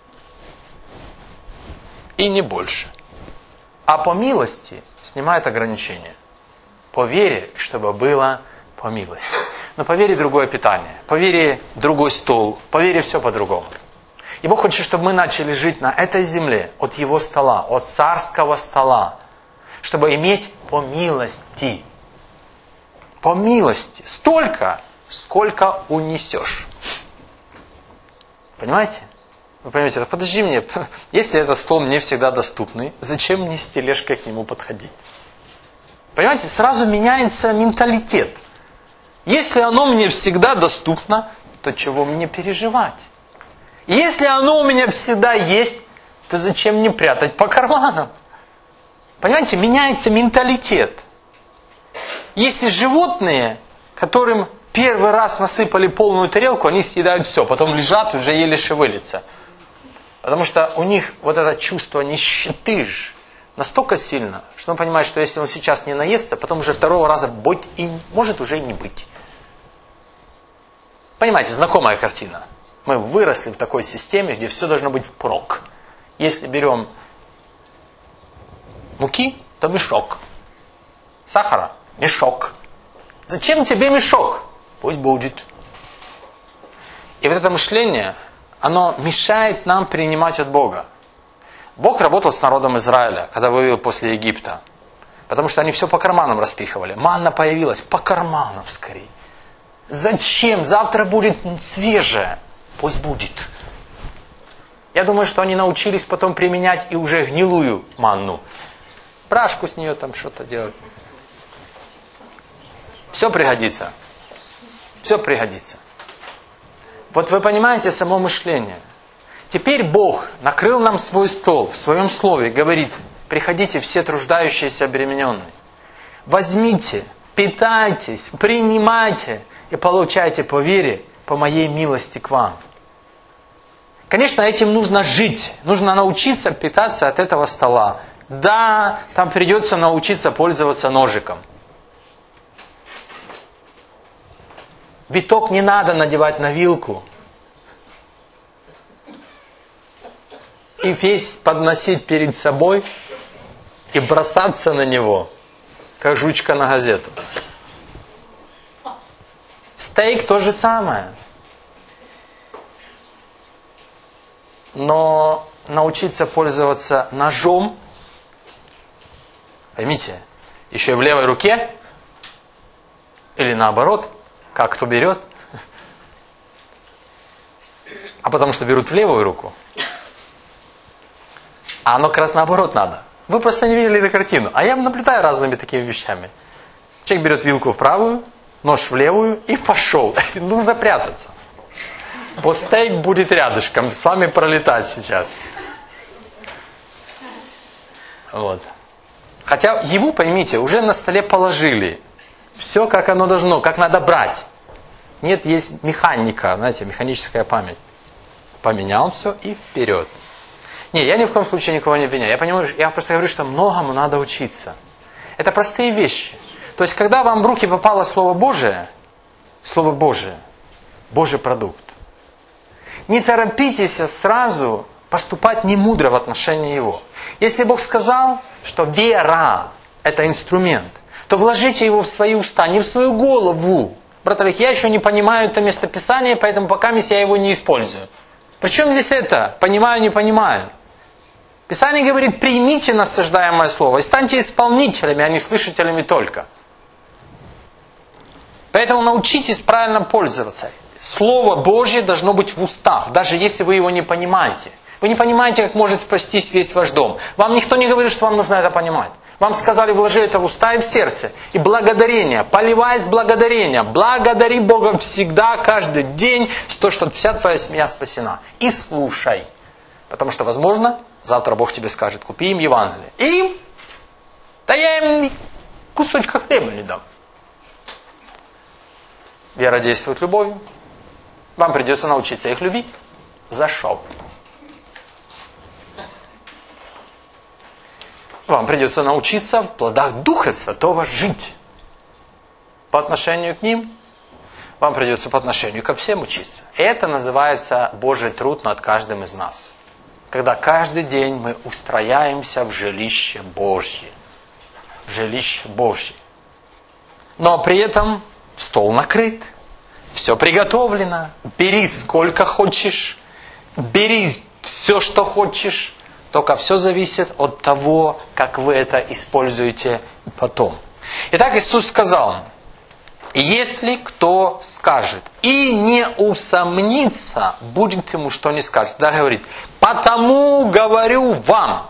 И не больше. А по милости снимает ограничения. По вере, чтобы было по милости. Но по вере другое питание. По вере другой стол. По вере все по-другому. И Бог хочет, чтобы мы начали жить на этой земле, от Его стола, от царского стола, чтобы иметь по милости. По милости. Столько, сколько унесешь. Понимаете? Вы поймете, подожди мне, если этот стол мне всегда доступный, зачем мне с тележкой к нему подходить? Понимаете, сразу меняется менталитет. Если оно мне всегда доступно, то чего мне переживать? Если оно у меня всегда есть, то зачем мне прятать по карманам? Понимаете, меняется менталитет. Если животные, которым первый раз насыпали полную тарелку, они съедают все, потом лежат, уже еле шевелятся. Потому что у них вот это чувство нищеты настолько сильно, что он понимает, что если он сейчас не наестся, потом уже второго раза быть и может уже и не быть. Понимаете, знакомая картина. Мы выросли в такой системе, где все должно быть впрок. Если берем муки, то мешок. Сахара – мешок. Зачем тебе мешок? Пусть будет. И вот это мышление, оно мешает нам принимать от Бога. Бог работал с народом Израиля, когда вывел после Египта. Потому что они все по карманам распихивали. Манна появилась по карманам скорее. Зачем? Завтра будет свежее. Пусть будет. Я думаю, что они научились потом применять и уже гнилую манну. Брашку с нее там что-то делать. Все пригодится. Все пригодится. Вот вы понимаете само мышление. Теперь Бог накрыл нам свой стол в своем слове, говорит: приходите все труждающиеся, обремененные. Возьмите, питайтесь, принимайте и получайте по вере, по моей милости к вам. Конечно, этим нужно жить. Нужно научиться питаться от этого стола. Да, там придется научиться пользоваться ножиком. Биток не надо надевать на вилку. И весь подносить перед собой и бросаться на него, как жучка на газету. Стейк то же самое. Но научиться пользоваться ножом, поймите, еще и в левой руке, или наоборот, как кто берет, а потому что берут в левую руку, а оно как раз наоборот надо. Вы просто не видели эту картину, а я наблюдаю разными такими вещами. Человек берет вилку в правую, нож в левую и пошел. Нужно прятаться. Бо стейк будет рядышком, с вами пролетать сейчас. Вот. Хотя ему, поймите, уже на столе положили. Все как оно должно, как надо брать. Нет, есть механика, знаете, механическая память. Поменял все и вперед. Не, я ни в коем случае никого не обвиняю. Я просто говорю, что многому надо учиться. Это простые вещи. То есть, когда вам в руки попало Слово Божие, Божий продукт, не торопитесь сразу поступать немудро в отношении Его. Если Бог сказал, что вера – это инструмент, то вложите его в свои уста, не в свою голову. Брат Олег, я еще не понимаю это местописание, поэтому пока я его не использую. Причем здесь это? Понимаю, не понимаю. Писание говорит, примите насаждаемое слово и станьте исполнителями, а не слышателями только. Поэтому научитесь правильно пользоваться. Слово Божье должно быть в устах, даже если вы его не понимаете. Вы не понимаете, как может спастись весь ваш дом. Вам никто не говорит, что вам нужно это понимать. Вам сказали, вложи это в уста и в сердце. И благодарение, поливаясь благодарением, благодари Бога всегда, каждый день, чтобы вся твоя семья спасена. И слушай. Потому что, возможно, завтра Бог тебе скажет, купи им Евангелие. И да я им кусочка хлеба не дам. Вера действует любовью. Вам придется научиться их любить. Зашел. Вам придется научиться в плодах Духа Святого жить. По отношению к ним, вам придется по отношению ко всем учиться. Это называется Божий труд над каждым из нас. Когда каждый день мы устрояемся в жилище Божье. В жилище Божье. Но при этом стол накрыт. Все приготовлено. Бери сколько хочешь. Бери все, что хочешь. Только все зависит от того, как вы это используете потом. Итак, Иисус сказал, если кто скажет и не усомнится, будет ему что не скажет. Да, говорит, потому говорю вам,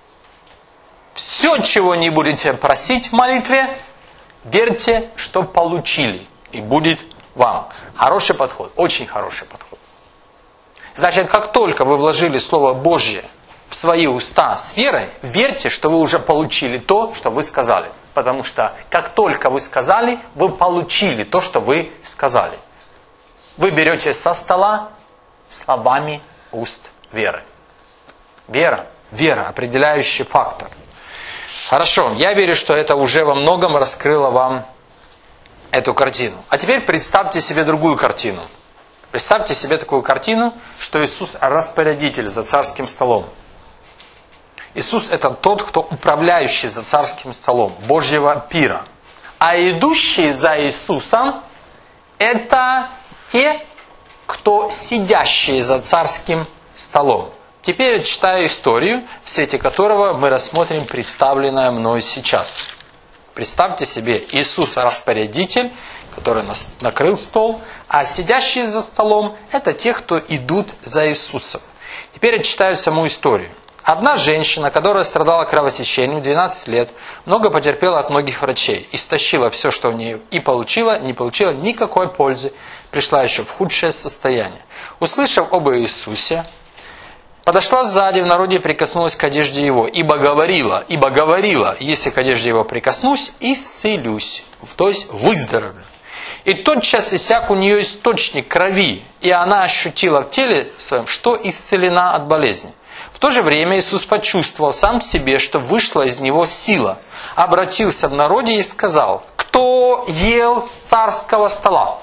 все, чего не будете просить в молитве, верьте, что получили, и будет вам. Хороший подход, очень хороший подход. Значит, как только вы вложили Слово Божье в свои уста с верой, верьте, что вы уже получили то, что вы сказали. Потому что как только вы сказали, вы получили то, что вы сказали. Вы берете со стола словами уст веры. Вера, определяющий фактор. Хорошо, я верю, что это уже во многом раскрыло вам эту картину. А теперь представьте себе другую картину. Представьте себе такую картину, что Иисус распорядитель за царским столом. Иисус это тот, кто управляющий за царским столом Божьего пира. А идущие за Иисусом это те, кто сидящие за царским столом. Теперь я читаю историю, в свете которого мы рассмотрим представленное мной сейчас. Представьте себе, Иисус распорядитель, который накрыл стол, а сидящие за столом это те, кто идут за Иисусом. Теперь я читаю саму историю. Одна женщина, которая страдала кровотечением 12 лет, много потерпела от многих врачей, истощила все, что в ней, и не получила никакой пользы, пришла еще в худшее состояние. Услышав об Иисусе, подошла сзади в народе и прикоснулась к одежде Его, ибо говорила, если к одежде Его прикоснусь, исцелюсь, то есть выздоровлю. И тотчас иссяк у нее источник крови, и она ощутила в теле своем, что исцелена от болезни. В то же время Иисус почувствовал сам в себе, что вышла из него сила. Обратился в народе и сказал, кто ел с царского стола?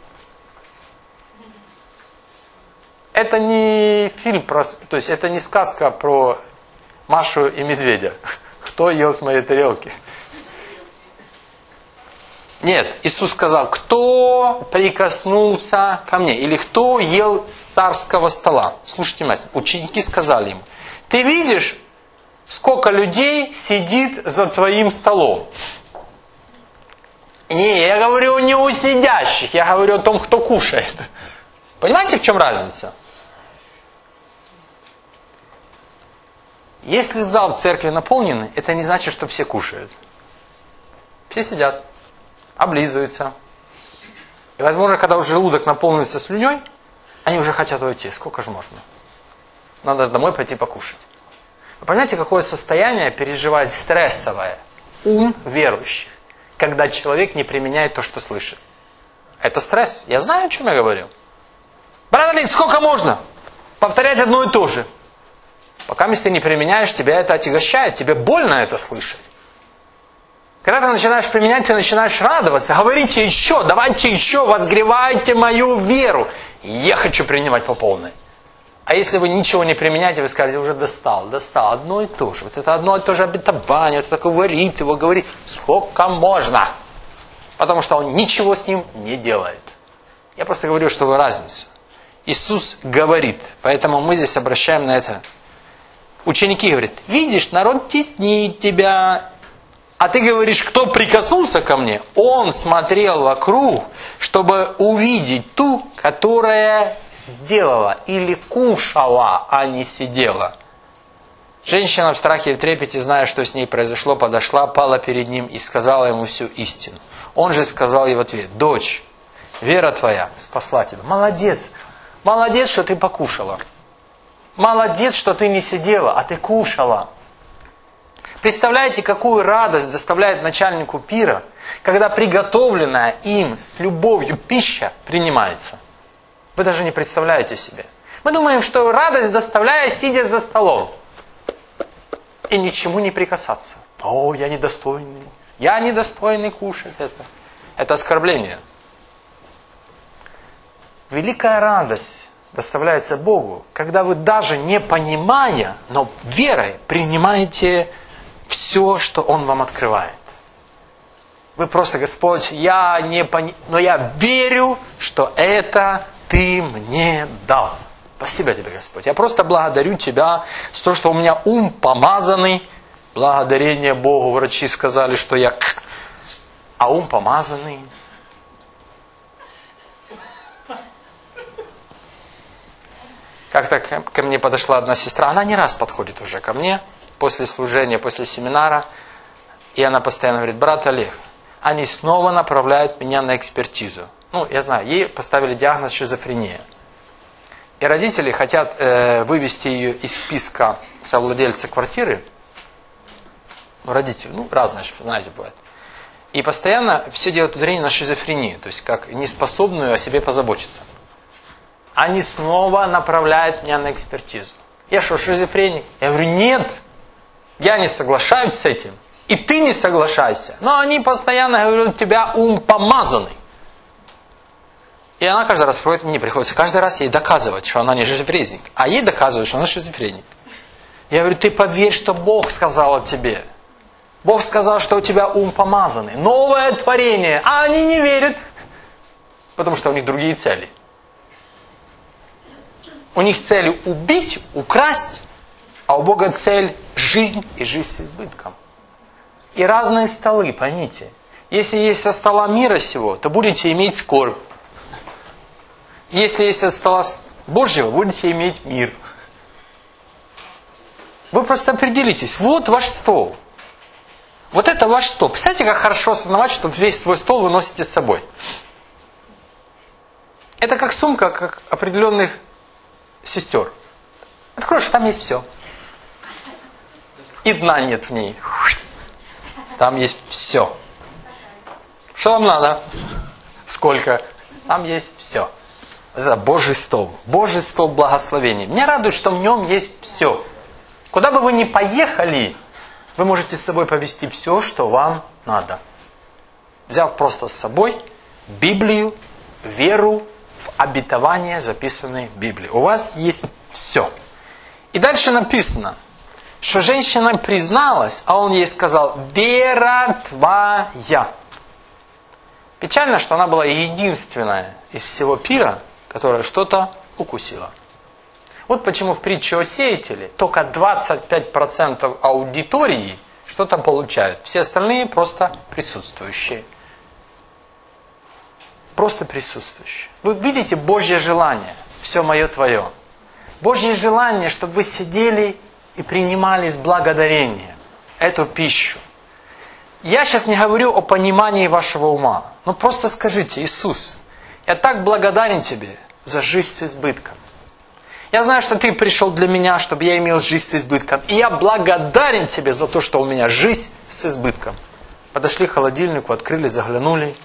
Это не фильм, то есть это не сказка про Машу и медведя. Кто ел с моей тарелки? Нет, Иисус сказал, кто прикоснулся ко мне, или кто ел с царского стола. Слушайте внимательно, ученики сказали ему, ты видишь, сколько людей сидит за твоим столом? Не, я говорю не у сидящих, я говорю о том, кто кушает. Понимаете, в чем разница? Если зал в церкви наполнен, это не значит, что все кушают. Все сидят, облизываются. И, возможно, когда уже желудок наполнится слюней, они уже хотят уйти. Сколько же можно? Надо же домой пойти покушать. Вы понимаете, какое состояние переживает стрессовое ум верующих, когда человек не применяет то, что слышит? Это стресс. Я знаю, о чем я говорю. Брат Олег, сколько можно повторять одно и то же? Пока ты не применяешь, тебя это отягощает, тебе больно это слышать. Когда ты начинаешь применять, ты начинаешь радоваться. Говорите еще, давайте еще, возгревайте мою веру. Я хочу принимать по полной. А если вы ничего не применяете, вы скажете, уже достал, одно и то же. Вот это одно и то же обетование, вот это говорит его, говорит, сколько можно. Потому что он ничего с ним не делает. Я просто говорю, что вы разница. Иисус говорит, поэтому мы здесь обращаем на это. Ученики говорят, видишь, народ теснит тебя. А ты говоришь, кто прикоснулся ко мне? Он смотрел вокруг, чтобы увидеть ту, которая сделала или кушала, а не сидела. Женщина в страхе и в трепете, зная, что с ней произошло, подошла, пала перед ним и сказала ему всю истину. Он же сказал ей в ответ, дочь, вера твоя спасла тебя. Молодец, молодец, что ты покушала. Молодец, что ты не сидела, а ты кушала. Представляете, какую радость доставляет начальнику пира, когда приготовленная им с любовью пища принимается. Вы даже не представляете себе. Мы думаем, что радость доставляя, сидя за столом. И ничему не прикасаться. О, я недостойный. Я недостойный кушать это. Это оскорбление. Великая радость доставляется Богу, когда вы даже не понимая, но верой принимаете все, что Он вам открывает. Вы просто, Господь, я не понимаю, но я верю, что это Ты мне дал. Спасибо Тебе, Господь. Я просто благодарю Тебя за то, что у меня ум помазанный. Благодарение Богу. Врачи сказали, что я... А ум помазанный. Как-то ко мне подошла одна сестра. Она не раз подходит уже ко мне. После служения, после семинара. И она постоянно говорит, брат Олег, они снова направляют меня на экспертизу. Ну, я знаю, ей поставили диагноз шизофрения. И родители хотят вывести ее из списка совладельца квартиры. Родители, разные, знаете, бывает. И постоянно все делают ударение на шизофрению, то есть как неспособную о себе позаботиться. Они снова направляют меня на экспертизу. Я что, шизофреник? Я говорю, нет, я не соглашаюсь с этим. И ты не соглашайся. Но они постоянно говорят, у тебя ум помазанный. И она каждый раз приходит, мне приходится каждый раз ей доказывать, что она не шизофреник. А ей доказывают, что она шизофреник. Я говорю, ты поверь, что Бог сказал о тебе. Бог сказал, что у тебя ум помазанный. Новое творение. А они не верят. Потому что у них другие цели. У них цель убить, украсть. А у Бога цель жизнь и жизнь с избытком. И разные столы, поймите. Если есть со стола мира сего, то будете иметь скорбь. Если есть со стола Божьего, будете иметь мир. Вы просто определитесь. Вот ваш стол. Вот это ваш стол. Представляете, как хорошо осознавать, что весь свой стол вы носите с собой. Это как сумка, как определенных сестер. Откроешь, там есть все. И дна нет в ней. Там есть все. Что вам надо? Сколько? Там есть все. Это Божий стол. Божий стол благословения. Меня радует, что в нем есть все. Куда бы вы ни поехали, вы можете с собой повезти все, что вам надо. Взяв просто с собой Библию, веру в обетования, записанные в Библии. У вас есть все. И дальше написано, что женщина призналась, а он ей сказал, вера твоя. Печально, что она была единственная из всего пира, которая что-то укусила. Вот почему в притче о сеятеле только 25% аудитории что-то получают. Все остальные просто присутствующие. Просто присутствующие. Вы видите Божье желание. Все мое твое. Божье желание, чтобы вы сидели и принимали с благодарением эту пищу. Я сейчас не говорю о понимании вашего ума. Но просто скажите: Иисус, я так благодарен Тебе за жизнь с избытком. Я знаю, что Ты пришел для меня, чтобы я имел жизнь с избытком. И я благодарен Тебе за то, что у меня жизнь с избытком. Подошли к холодильнику, открыли, заглянули.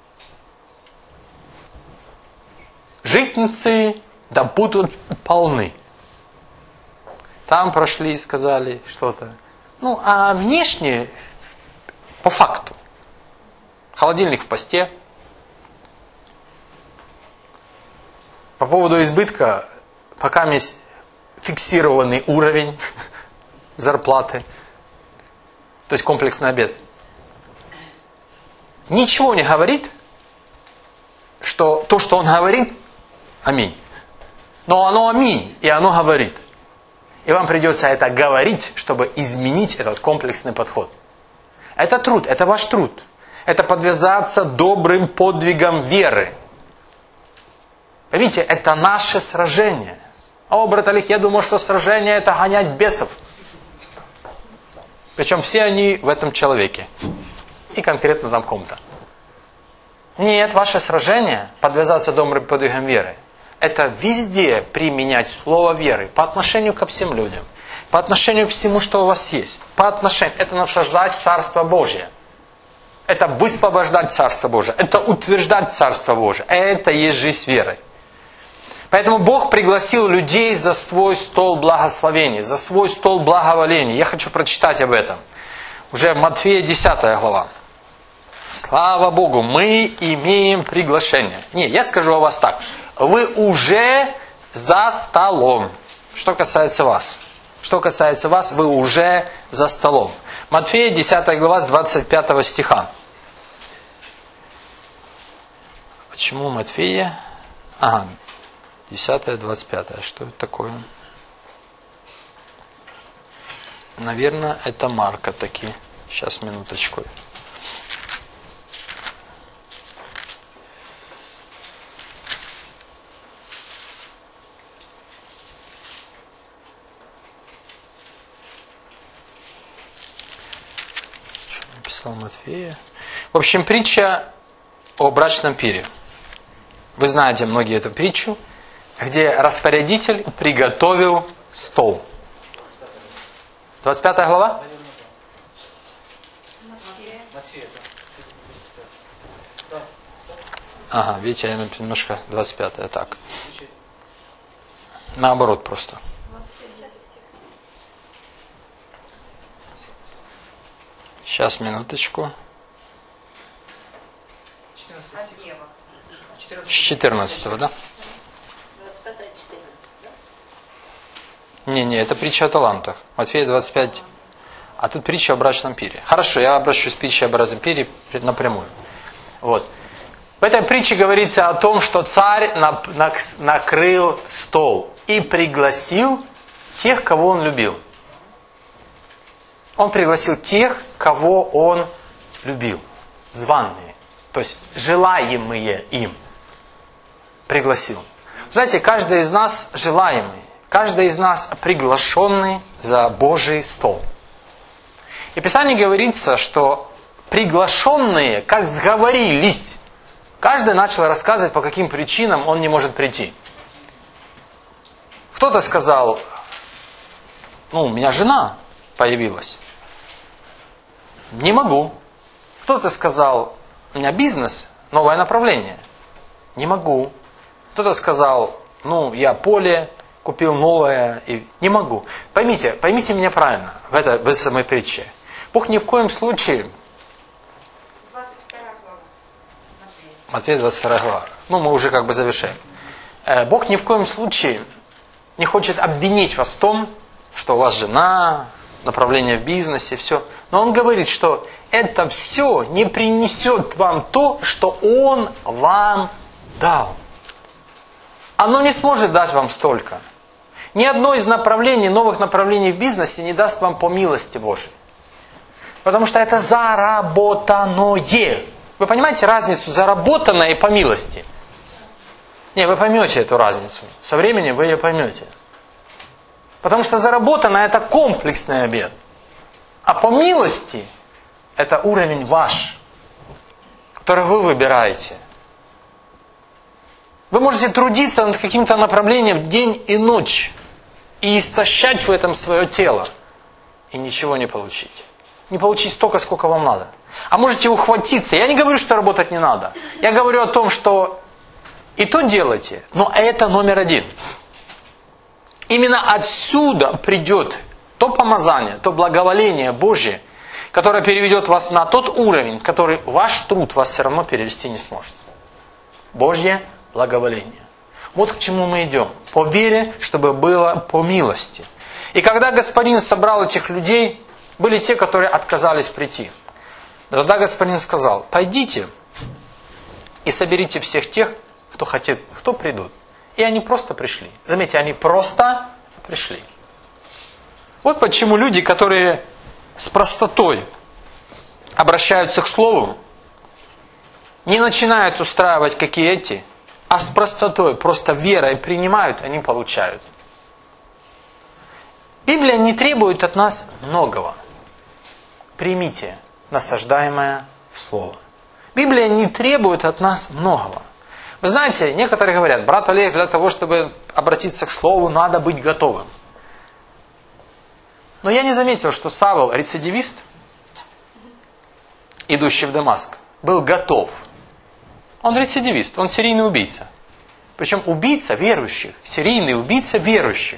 Житницы да будут полны. Там прошли и сказали что-то. Ну, а внешне, по факту. Холодильник в посте. По поводу избытка, пока есть фиксированный уровень зарплаты, то есть комплексный обед, ничего не говорит, что то, что он говорит, аминь. Но оно аминь, и оно говорит. И вам придется это говорить, чтобы изменить этот комплексный подход. Это труд, это ваш труд. Это подвязаться добрым подвигом веры. Поймите, это наше сражение. О, брат Олег, я думал, что сражение это гонять бесов. Причем все они в этом человеке. И конкретно там ком-то. Нет, ваше сражение, подвязаться добрым подвигом веры, это везде применять слово веры по отношению ко всем людям, по отношению к всему, что у вас есть. По отношению, это наслаждать Царство Божие. Это высвобождать Царство Божие. Это утверждать Царство Божие. Это и есть жизнь верой. Поэтому Бог пригласил людей за свой стол благословения, за свой стол благоволения. Я хочу прочитать об этом. Уже в Матфея 10 глава. Слава Богу, мы имеем приглашение. Не, я скажу о вас так. Вы уже за столом. Что касается вас. Что касается вас, вы уже за столом. Матфея 10 глава с 25 стиха. Почему Матфея? Ага, 10, 25. Что это такое? Наверное, это Марка таки. Сейчас, минуточку. Написал Матфея. В общем, притча о брачном пире. Вы знаете многие эту притчу, где распорядитель приготовил стол. 25 глава? Ага, видите, я немножко 25 так. Наоборот просто. Сейчас, минуточку. С 14, да? Не, это притча о талантах. Матфея 25. А тут притча о брачном пире. Хорошо, я обращусь к притче о брачном пире напрямую. Вот. В этой притче говорится о том, что царь накрыл стол и пригласил тех, кого он любил. Он пригласил тех, кого он любил. Званые. То есть желаемые им. Пригласил. Знаете, каждый из нас желаемый. Каждый из нас приглашенный за Божий стол. И в Писании говорится, что приглашенные, как сговорились, каждый начал рассказывать, по каким причинам он не может прийти. Кто-то сказал: у меня жена появилась. Не могу. Кто-то сказал: у меня бизнес, новое направление. Не могу. Кто-то сказал: я поле купил новое и не могу. Поймите меня правильно в этой самой притче. Бог ни в коем случае... 22 глава. Матфея 22 глава. Мы уже завершаем. Бог ни в коем случае не хочет обвинить вас в том, что у вас жена, направление в бизнесе, все. Но Он говорит, что это все не принесет вам то, что Он вам дал. Оно не сможет дать вам столько. Ни одно из направлений, новых направлений в бизнесе не даст вам по милости Божией. Потому что это заработанное. Вы понимаете разницу заработанное и по милости? Не, вы поймете эту разницу. Со временем вы ее поймете. Потому что заработанное это комплексный обет. А по милости это уровень ваш, который вы выбираете. Вы можете трудиться над каким-то направлением день и ночь и истощать в этом свое тело и ничего не получить. Не получить столько, сколько вам надо. А можете ухватиться. Я не говорю, что работать не надо. Я говорю о том, что и то делайте, но это номер один. Именно отсюда придет то помазание, то благоволение Божье, которое переведет вас на тот уровень, который ваш труд вас все равно перевести не сможет. Божье благоволение. Вот к чему мы идем. По вере, чтобы было по милости. И когда Господин собрал этих людей, были те, которые отказались прийти. Тогда Господин сказал: пойдите и соберите всех тех, кто придут. И они просто пришли. Заметьте, они просто пришли. Вот почему люди, которые с простотой обращаются к Слову, не начинают устраивать какие эти, а с простотой, просто верой принимают, они получают. Библия не требует от нас многого. Примите насаждаемое Слово. Библия не требует от нас многого. Вы знаете, некоторые говорят: брат Олег, для того, чтобы обратиться к Слову, надо быть готовым. Но я не заметил, что Савл, рецидивист, идущий в Дамаск, был готов. Он рецидивист, он серийный убийца. Причем убийца верующих, серийный убийца верующих.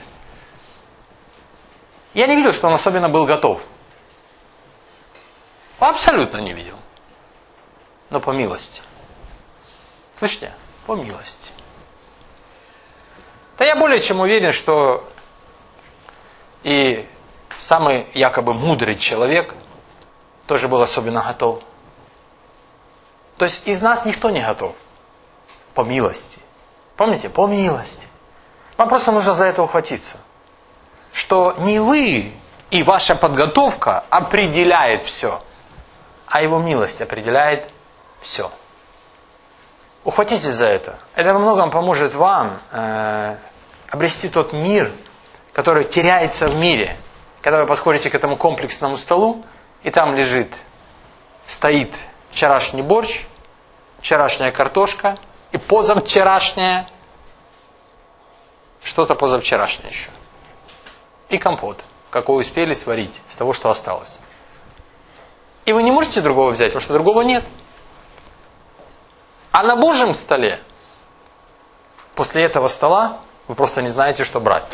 Я не видел, что он особенно был готов. Абсолютно не видел. Но по милости. Слышите? По милости. Да я более чем уверен, что и самый якобы мудрый человек тоже был особенно готов. То есть из нас никто не готов. По милости. Помните? По милости. Вам просто нужно за это ухватиться. Что не вы и ваша подготовка определяет все, а Его милость определяет все. Ухватитесь за это. Это во многом поможет вам обрести тот мир, который теряется в мире. Когда вы подходите к этому комплексному столу, и там стоит вчерашний борщ, вчерашняя картошка и позавчерашняя, что-то позавчерашнее еще. И компот, какой успели сварить из того, что осталось. И вы не можете другого взять, потому что другого нет. А на Божьем столе, после этого стола, вы просто не знаете, что брать.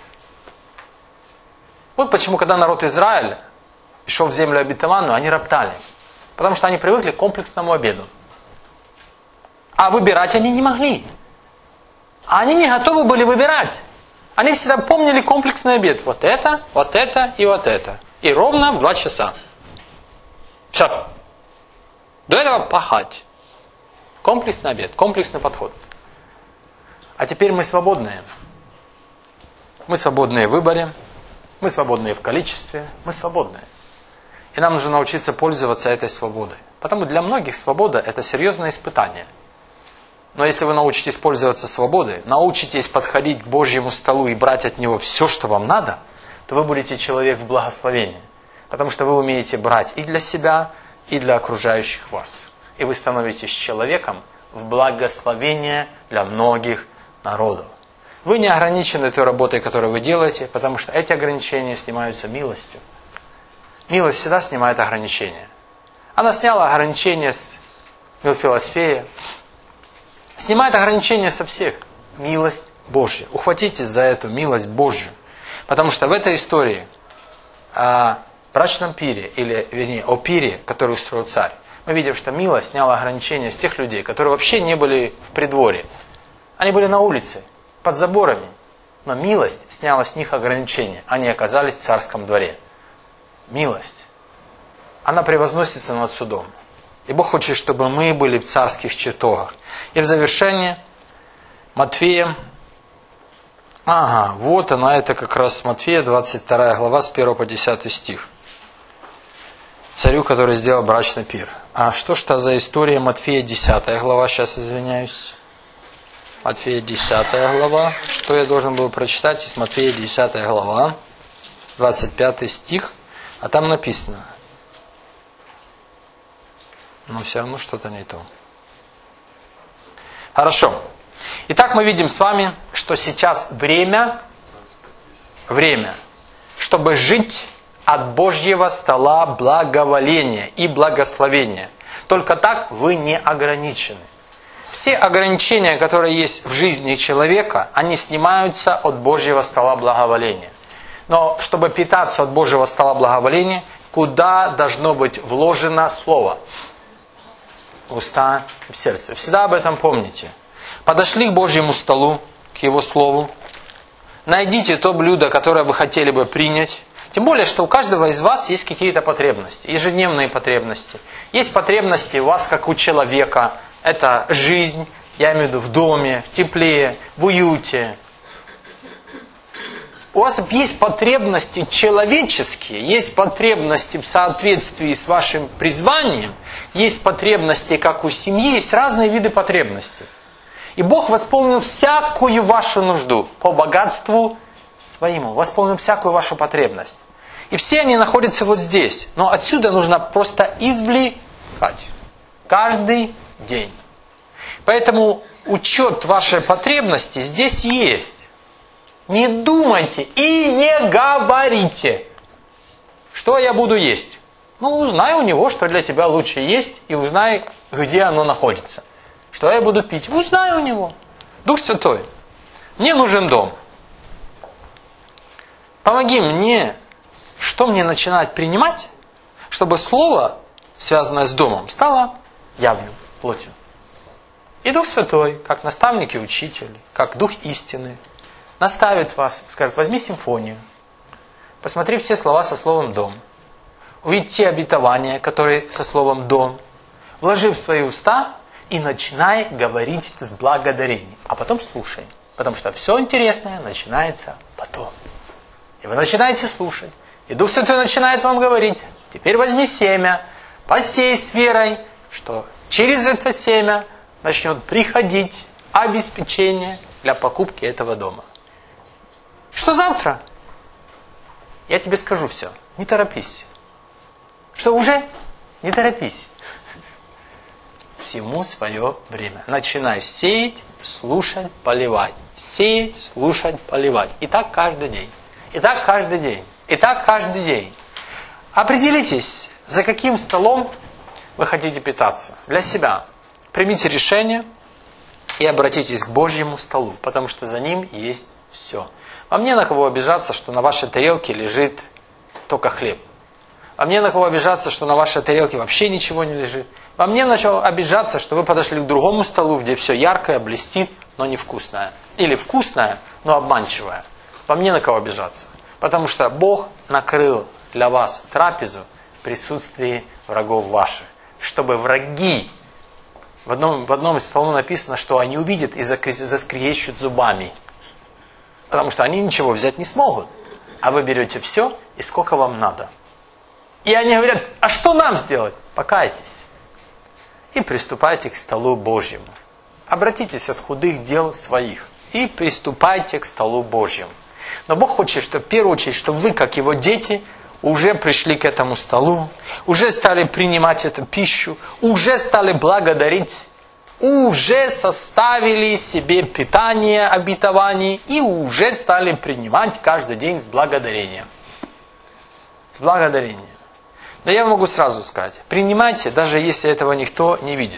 Вот почему, когда народ Израиля пришел в землю обетованную, они роптали. Потому что они привыкли к комплексному обеду. А выбирать они не могли. А они не готовы были выбирать. Они всегда помнили комплексный обед. Вот это и вот это. И ровно в 2 часа. Все. До этого пахать. Комплексный обед, комплексный подход. А теперь мы свободные. Мы свободные в выборе. Мы свободные в количестве. Мы свободные. И нам нужно научиться пользоваться этой свободой. Потому для многих свобода – это серьезное испытание. Но если вы научитесь пользоваться свободой, научитесь подходить к Божьему столу и брать от Него все, что вам надо, то вы будете человек в благословении. Потому что вы умеете брать и для себя, и для окружающих вас. И вы становитесь человеком в благословение для многих народов. Вы не ограничены той работой, которую вы делаете, потому что эти ограничения снимаются милостью. Милость всегда снимает ограничения. Она сняла ограничения с Филосфея. Снимает ограничения со всех. Милость Божья. Ухватитесь за эту милость Божью. Потому что в этой истории о брачном пире, или вернее о пире, который устроил царь, мы видим, что милость сняла ограничения с тех людей, которые вообще не были в придворе. Они были на улице, под заборами. Но милость сняла с них ограничения. Они оказались в царском дворе. Милость. она превозносится над судом. И Бог хочет, чтобы мы были в царских чертогах. И в завершение Матфея, вот она, это как раз Матфея, 22 глава, с 1 по 10 стих. Царю, который сделал брачный пир. А что ж это за история? Матфея 10 глава, сейчас извиняюсь. Матфея 10 глава. Что я должен был прочитать из Матфея 10 глава, 25 стих. А там написано. Но все равно что-то не то. Хорошо. Итак, мы видим с вами, что сейчас время, чтобы жить от Божьего стола благоволения и благословения. Только так вы не ограничены. Все ограничения, которые есть в жизни человека, они снимаются от Божьего стола благоволения. Но чтобы питаться от Божьего стола благоволения, куда должно быть вложено слово? В уста и в сердце. Всегда об этом помните. Подошли к Божьему столу, к Его Слову. Найдите то блюдо, которое вы хотели бы принять. Тем более, что у каждого из вас есть какие-то потребности, ежедневные потребности. Есть потребности у вас, как у человека. Это жизнь, я имею в виду в доме, в тепле, в уюте. У вас есть потребности человеческие, есть потребности в соответствии с вашим призванием, есть потребности, как у семьи, есть разные виды потребностей. И Бог восполнил всякую вашу нужду по богатству своему, восполнил всякую вашу потребность. И все они находятся вот здесь. Но отсюда нужно просто извлекать. Каждый день. Поэтому учет вашей потребности здесь есть. Не думайте и не говорите, что я буду есть. Узнай у него, что для тебя лучше есть, и узнай, где оно находится. Что я буду пить? Узнай у него. Дух Святой, мне нужен дом. Помоги мне, что мне начинать принимать, чтобы слово, связанное с домом, стало явью, плотью. И Дух Святой, как наставник и учитель, как Дух истины, наставит вас, скажет: возьми симфонию, посмотри все слова со словом «дом», увидь те обетования, которые со словом «дом», вложи в свои уста и начинай говорить с благодарением. А потом слушай, потому что все интересное начинается потом. И вы начинаете слушать, и Дух Святой начинает вам говорить: теперь возьми семя, посей с верой, что через это семя начнет приходить обеспечение для покупки этого дома. Что завтра? Я тебе скажу все. Не торопись. Что уже? Не торопись. Всему свое время. Начинай сеять, слушать, поливать. Сеять, слушать, поливать. И так каждый день. И так каждый день. И так каждый день. Определитесь, за каким столом вы хотите питаться. Для себя. Примите решение и обратитесь к Божьему столу, потому что за ним есть все. Вам не на кого обижаться, что на вашей тарелке лежит только хлеб. Вам не на кого обижаться, что на вашей тарелке вообще ничего не лежит. Вам не на кого обижаться, что вы подошли к другому столу, где все яркое, блестит, но невкусное. Или вкусное, но обманчивое. Вам не на кого обижаться. Потому что Бог накрыл для вас трапезу в присутствии врагов ваших. Чтобы враги, в одном из столов написано, что они увидят и заскрежещут зубами. Потому что они ничего взять не смогут. А вы берете все, и сколько вам надо. И они говорят: а что нам сделать? Покайтесь. И приступайте к столу Божьему. Обратитесь от худых дел своих. И приступайте к столу Божьему. Но Бог хочет, чтобы в первую очередь, чтобы вы, как Его дети, уже пришли к этому столу, уже стали принимать эту пищу, уже стали благодарить, уже составили себе питание обетований и уже стали принимать каждый день с благодарением. С благодарением. Но я могу сразу сказать, принимайте, даже если этого никто не видит.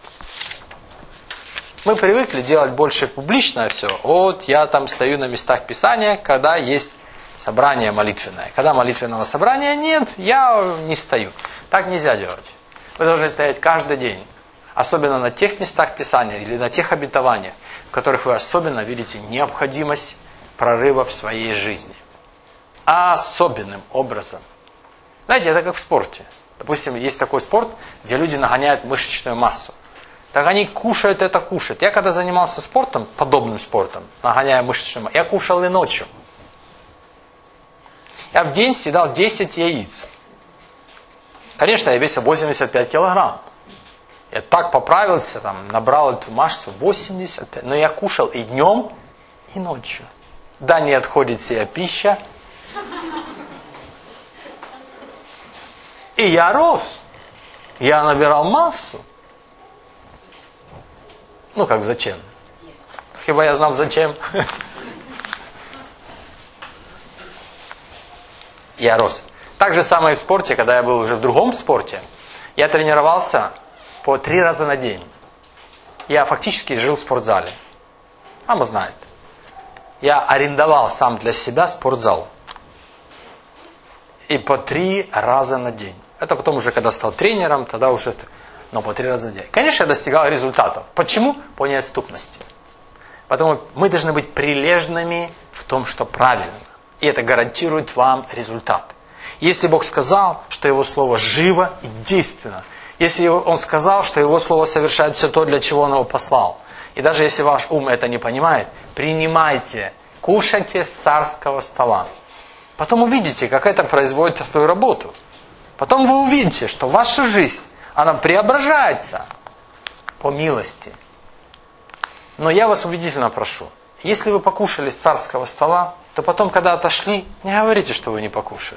Мы привыкли делать больше публичное все. Вот я там стою на местах Писания, когда есть собрание молитвенное. Когда молитвенного собрания нет, я не стою. Так нельзя делать. Вы должны стоять каждый день. Особенно на тех местах Писания или на тех обетованиях, в которых вы особенно видите необходимость прорыва в своей жизни. Особенным образом. Знаете, это как в спорте. Допустим, есть такой спорт, где люди нагоняют мышечную массу. Так они кушают это, кушают. Я когда занимался спортом, подобным спортом, нагоняя мышечную массу, я кушал и ночью. Я в день съедал 10 яиц. Конечно, я весил 85 килограмм. Я так поправился, там, набрал эту массу 85. Но я кушал и днем, и ночью. Да, не отходит сия пища. И я рос. Я набирал массу. Ну, как зачем? Хіба я знал зачем? Я рос. Так же самое и в спорте, когда я был уже в другом спорте, я тренировался по 3 раза на день. Я фактически жил в спортзале. Мама знает. Я арендовал сам для себя спортзал. И по 3 раза на день. Это потом уже, когда стал тренером, тогда уже... Но по 3 раза на день. Конечно, я достигал результатов. Почему? По неотступности. Потому мы должны быть прилежными в том, что правильно. И это гарантирует вам результат. Если Бог сказал, что Его Слово живо и действенно, если Он сказал, что Его Слово совершает все то, для чего Он Его послал, и даже если ваш ум это не понимает, принимайте, кушайте с царского стола. Потом увидите, как это производит свою работу. Потом вы увидите, что ваша жизнь, она преображается по милости. Но я вас убедительно прошу, если вы покушали с царского стола, то потом, когда отошли, не говорите, что вы не покушали.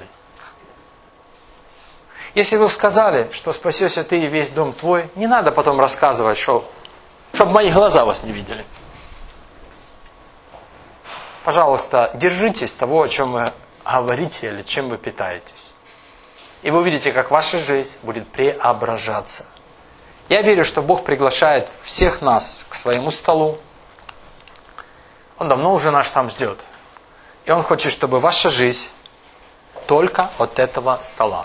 Если вы сказали, что спасешься ты и весь дом твой, не надо потом рассказывать, чтобы мои глаза вас не видели. Пожалуйста, держитесь того, о чем вы говорите или чем вы питаетесь. И вы увидите, как ваша жизнь будет преображаться. Я верю, что Бог приглашает всех нас к своему столу. Он давно уже нас там ждет. И Он хочет, чтобы ваша жизнь только от этого стола.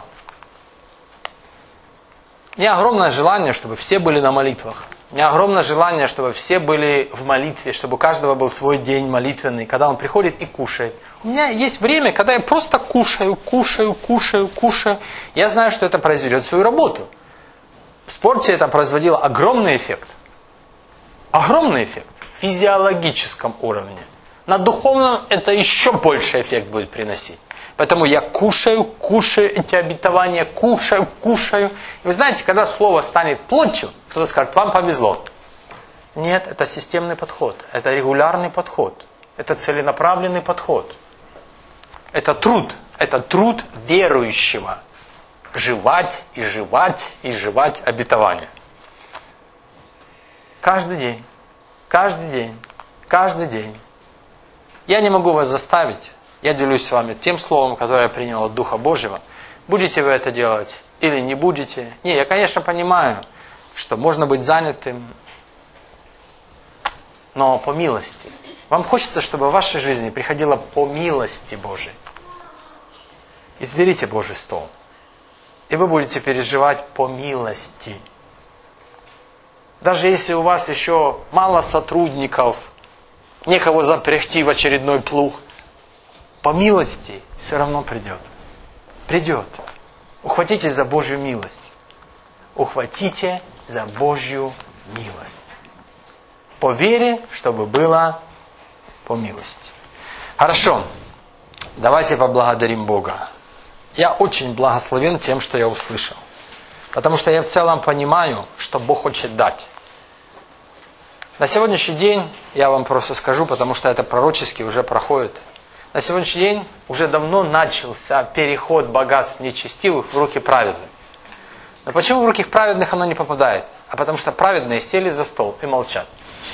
У меня огромное желание, чтобы все были на молитвах. У меня огромное желание, чтобы все были в молитве, чтобы у каждого был свой день молитвенный, когда он приходит и кушает. У меня есть время, когда я просто кушаю. Я знаю, что это произведет свою работу. В спорте это производило огромный эффект. Огромный эффект. В физиологическом уровне. На духовном это еще больше эффект будет приносить. Поэтому я кушаю эти обетования, кушаю. И вы знаете, когда слово станет плотью, кто-то скажет, вам повезло. Нет, это системный подход. Это регулярный подход. Это целенаправленный подход. Это труд верующего. Жевать обетование. Каждый день. Я не могу вас заставить. Я делюсь с вами тем словом, которое я принял от Духа Божьего. Будете вы это делать или не будете? Не, я, конечно, понимаю, что можно быть занятым, но по милости. Вам хочется, чтобы в вашей жизни приходило по милости Божией. Изберите Божий стол. И вы будете переживать по милости. Даже если у вас еще мало сотрудников, некого запрягти в очередной плуг, по милости все равно придет. Придет. Ухватитесь за Божью милость. Ухватите за Божью милость. По вере, чтобы было по милости. Хорошо. Давайте поблагодарим Бога. Я очень благословен тем, что я услышал. Потому что я в целом понимаю, что Бог хочет дать. На сегодняшний день, я вам просто скажу, потому что это пророчески уже проходит. На сегодняшний день уже давно начался переход богатств нечестивых в руки праведных. Но почему в руки праведных оно не попадает? А потому что праведные сели за стол и молчат.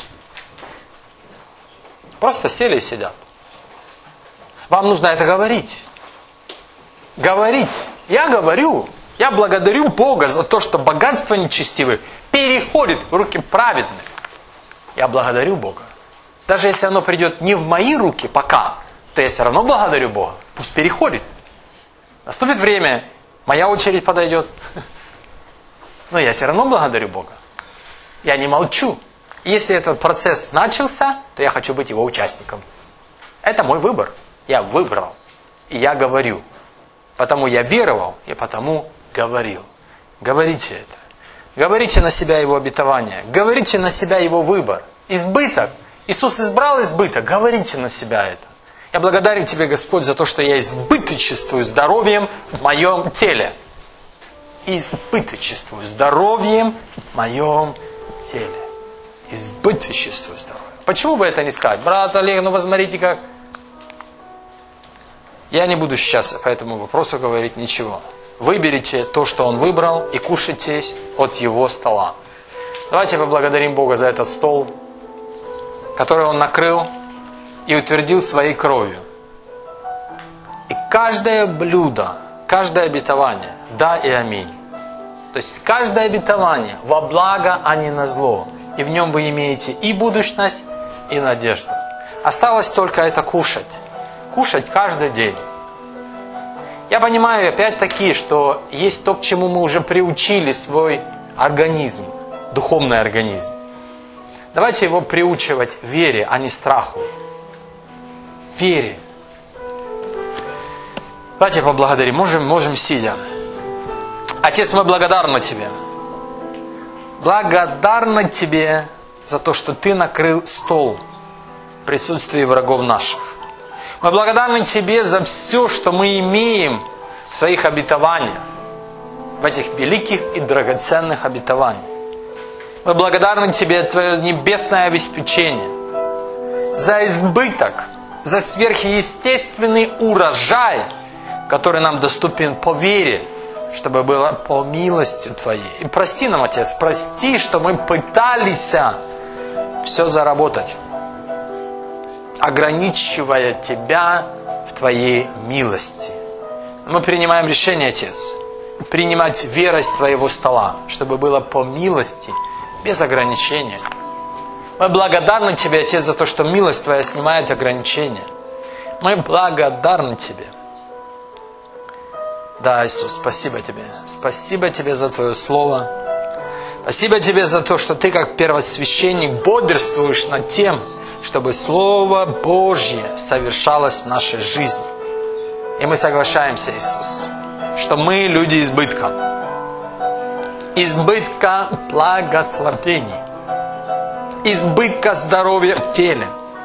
Просто сели и сидят. Вам нужно это говорить. Говорить. Я говорю. Я благодарю Бога за то, что богатство нечестивых переходит в руки праведных. Я благодарю Бога. Даже если оно придет не в мои руки пока, то я все равно благодарю Бога. Пусть переходит. Наступит время, моя очередь подойдет. Но я все равно благодарю Бога. Я не молчу. Если этот процесс начался, то я хочу быть его участником. Это мой выбор. Я выбрал. И я говорю. Потому я веровал, и потому говорил. Говорите это. Говорите на себя Его обетование. Говорите на себя Его выбор. Избыток. Иисус избрал избыток. Говорите на себя это. Я благодарен Тебе, Господь, за то, что я избыточествую здоровьем в моем теле. Избыточествую здоровьем в моем теле. Избыточествую здоровьем. Почему бы это не сказать? Брат Олег, ну посмотрите как. Я не буду сейчас по этому вопросу говорить ничего. Выберите то, что Он выбрал, и кушайте от Его стола. Давайте поблагодарим Бога за этот стол, который Он накрыл и утвердил Своей кровью. И каждое блюдо, каждое обетование, да и аминь. То есть каждое обетование во благо, а не на зло. И в нем вы имеете и будущность, и надежду. Осталось только это кушать. Кушать каждый день. Я понимаю, опять-таки, что есть то, к чему мы уже приучили свой организм, духовный организм. Давайте его приучивать вере, а не страху. Вере. Давайте поблагодарим. Можем сидя. Отец, мы благодарны Тебе. Благодарны Тебе за то, что Ты накрыл стол в присутствии врагов наших. Мы благодарны Тебе за все, что мы имеем в Своих обетованиях, в этих великих и драгоценных обетованиях. Мы благодарны Тебе за Твое небесное обеспечение, за избыток, за сверхъестественный урожай, который нам доступен по вере, чтобы было по милости Твоей. И прости нам, Отец, прости, что мы пытались все заработать, ограничивая Тебя в Твоей милости. Мы принимаем решение, Отец, принимать верость Твоего стола, чтобы было по милости, без ограничения. Мы благодарны Тебе, Отец, за то, что милость Твоя снимает ограничения. Мы благодарны Тебе. Да, Иисус, спасибо Тебе. Спасибо Тебе за Твое Слово. Спасибо Тебе за то, что Ты, как первосвященник, бодрствуешь над тем, чтобы Слово Божье совершалось в нашей жизни. И мы соглашаемся, Иисус, что мы люди избытка. Избытка благословений. Избытка здоровья в теле.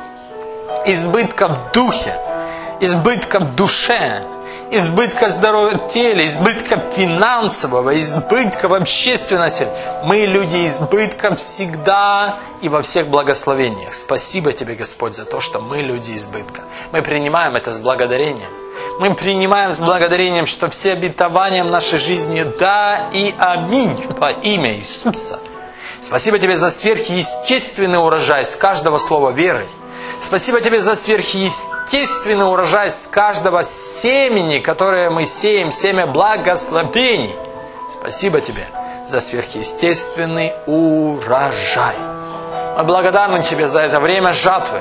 Избытка в духе. Избытка в душе. Избытка здоровья в теле, избытка финансового, избытка в общественной сфере. Мы люди избытка всегда и во всех благословениях. Спасибо Тебе, Господь, за то, что мы люди избытка. Мы принимаем это с благодарением. Мы принимаем с благодарением, что все обетования в нашей жизни да и аминь во имя Иисуса. Спасибо Тебе за сверхъестественный урожай с каждого слова веры. Спасибо Тебе за сверхъестественный урожай с каждого семени, которое мы сеем, семя благословений. Спасибо Тебе за сверхъестественный урожай. Мы благодарны Тебе за это время жатвы.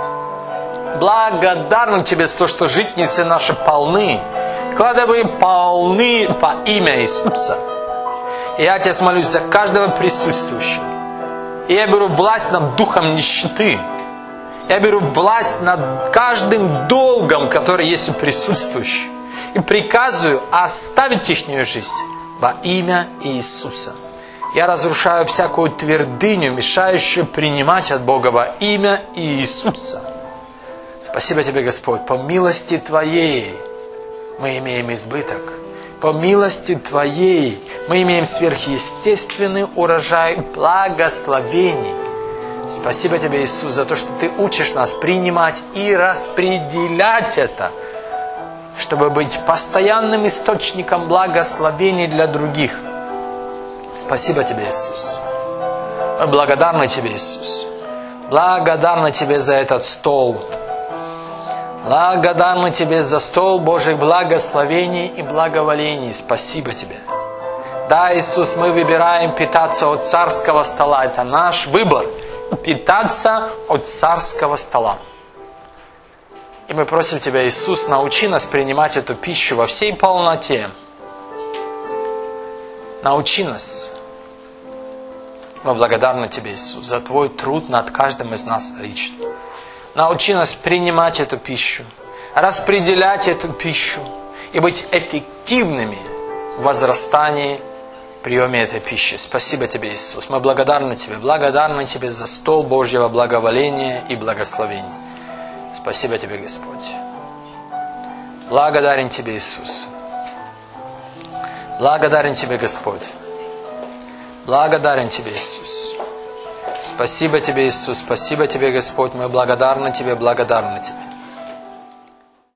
Благодарны Тебе за то, что житницы наши полны, кладовые полны по имя Иисуса. И я, Отец, молюсь за каждого присутствующего. И я беру власть над духом нищеты. Я беру власть над каждым долгом, который есть у присутствующих. И приказываю оставить ихнюю жизнь во имя Иисуса. Я разрушаю всякую твердыню, мешающую принимать от Бога во имя Иисуса. Спасибо Тебе, Господь. По милости Твоей мы имеем избыток. По милости Твоей мы имеем сверхъестественный урожай благословений. Спасибо Тебе, Иисус, за то, что Ты учишь нас принимать и распределять это, чтобы быть постоянным источником благословений для других. Спасибо Тебе, Иисус. Мы благодарны Тебе, Иисус. Благодарны Тебе за этот стол. Благодарны Тебе за стол Божьих благословений и благоволений. Спасибо Тебе. Да, Иисус, мы выбираем питаться от царского стола. Это наш выбор. Питаться от царского стола. И мы просим Тебя, Иисус, научи нас принимать эту пищу во всей полноте. Научи нас. Мы благодарны Тебе, Иисус, за Твой труд над каждым из нас лично. Научи нас принимать эту пищу, распределять эту пищу и быть эффективными возрастании, приеме этой пищи. Спасибо Тебе, Иисус. Мы благодарны Тебе за стол Божьего благоволения и благословения. Спасибо Тебе, Господь. Благодарен Тебе, Иисус. Благодарен Тебе, Господь. Благодарен Тебе, Иисус. Спасибо Тебе, Иисус. Спасибо Тебе, Господь. Мы благодарны Тебе, благодарны Тебе.